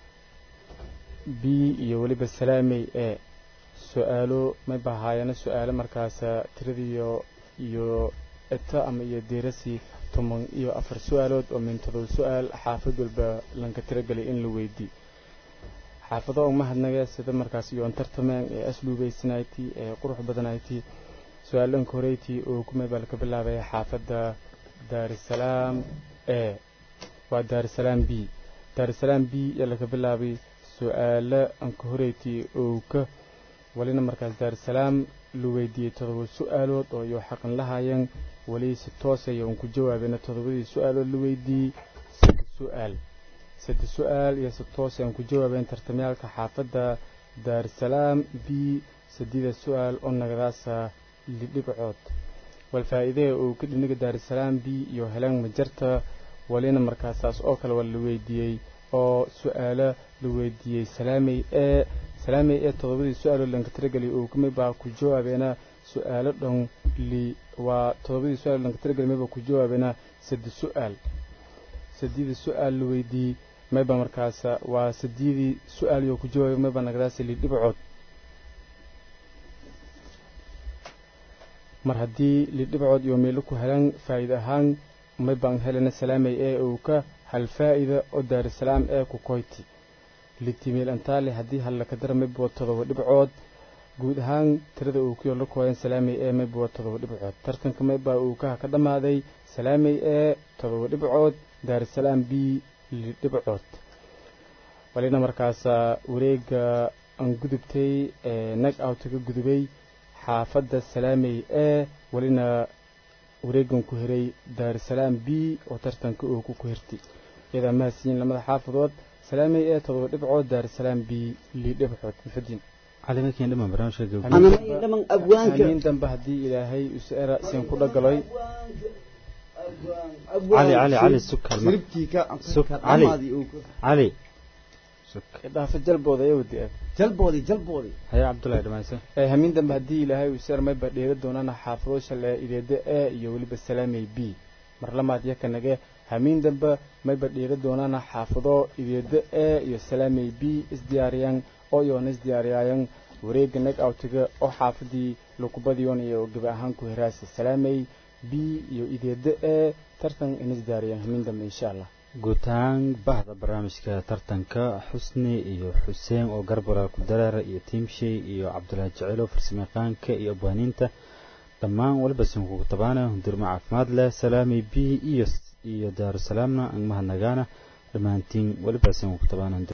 بي يولي بالسلامي سؤاله ما بقى هاي أنا سؤال مركز تريديو يو إتا أم يدرسي ثم يو أفر سؤالات ومن تدل سؤال حافظ الب لنك ترجلي إن لويدي حافظة أم هذا سيد مركز يو أنترتمان أسلوبي سنايتي قروح بدنايتي سؤال كوريتي وكم بالك بالله حافظ دار السلام A ودار السلام B دار السلام B يلك بالله سؤال كوريتي وك ولنا مركز دار السلام لويدي تدل سؤالات ويحقن لها ين وليس توصي يوم كجواب أن تضبط سؤال لويدي ست سؤال ست سؤال يستوصي يوم كجواب أن ترتمي كحافظ دار السلام B سديد السؤال أن نقداسه للبعض والفائدة وكل نجد دار السلام بي يهلان مجرته ولينا مركز أوكل واللويدي أو سؤال لويدي سلامي إيه سلامي إيه تضبط السؤال اللي نكترجلي وكم باكو جوابنا سؤال دون لي وتضبط السؤال اللي نكترجلي ما باكو جوابنا سد سؤال سديد السؤال لويدي ما بمركز وسديد سؤال يوكو جواب ما بنقداس للبعض mar haddii lidhibcood iyo meelo ku helan faa'iido ahaan ma baan helana salaamay ee uu ka hal faa'iido oo daar salaam ee ku koyti litimeel antaale haddii hal ka dar ma bootado dhibcood guud ahaan tirada uu ku yolo kooyan salaamay ee ma bootado dhibcood tartanka ma baa uu ka ka dhamaaday salaamay ee todoba dhibcood daar salaam b lidhibcood walina markaas wareega aan gudubtay ee nag out ka gudubay حافظ السلامي A ولنا وريجن كهري دار السلام B وترتن كأوكو كهرتي إذا ما سين لما حافظت سلامي A تضرب بعود دار السلام B اللي دبحت محدين على ما كان لما برامج كجو أنا ما لما أبوانك مين دم بهدي إلى هاي وسأرة سين كل قلي علي علي علي السكر سكر علي علي ده في الجلبوضة يودي جلبوضي جلبوضي هيا عبد الله دماسة إيه همين دم هدي إلى هاي وسأرة ما بدي ردون أنا حافظوش على إذا ده A يولي بالسلامي B marlamaad yakanage hamiin dambe mayba dhiiri doonana xaafado ideeda ee iyo salaamay b isdiyaariyaan oo yoona isdiyaariyaayan wareega nag awtiga oo xaafadii lukubadiyoon iyo gaba ahaan ku hiraasa salaamay b iyo ideeda ee tartan in isdiyaariyaan hamiin dambe insha allah guutaan bahda barnaamijka tartanka xusni iyo xuseen oo garbara ku dareera iyo tiimshay iyo cabdulaahi jacelo farsamayaqaanka iyo abwaaniinta dhammaan waliba sinkugu tabaana hundirmo caafimaad leh salaamay b iyo iyo daarusalaamna ang mahadnagaana dhammaantiin waliba sinkugu tabaana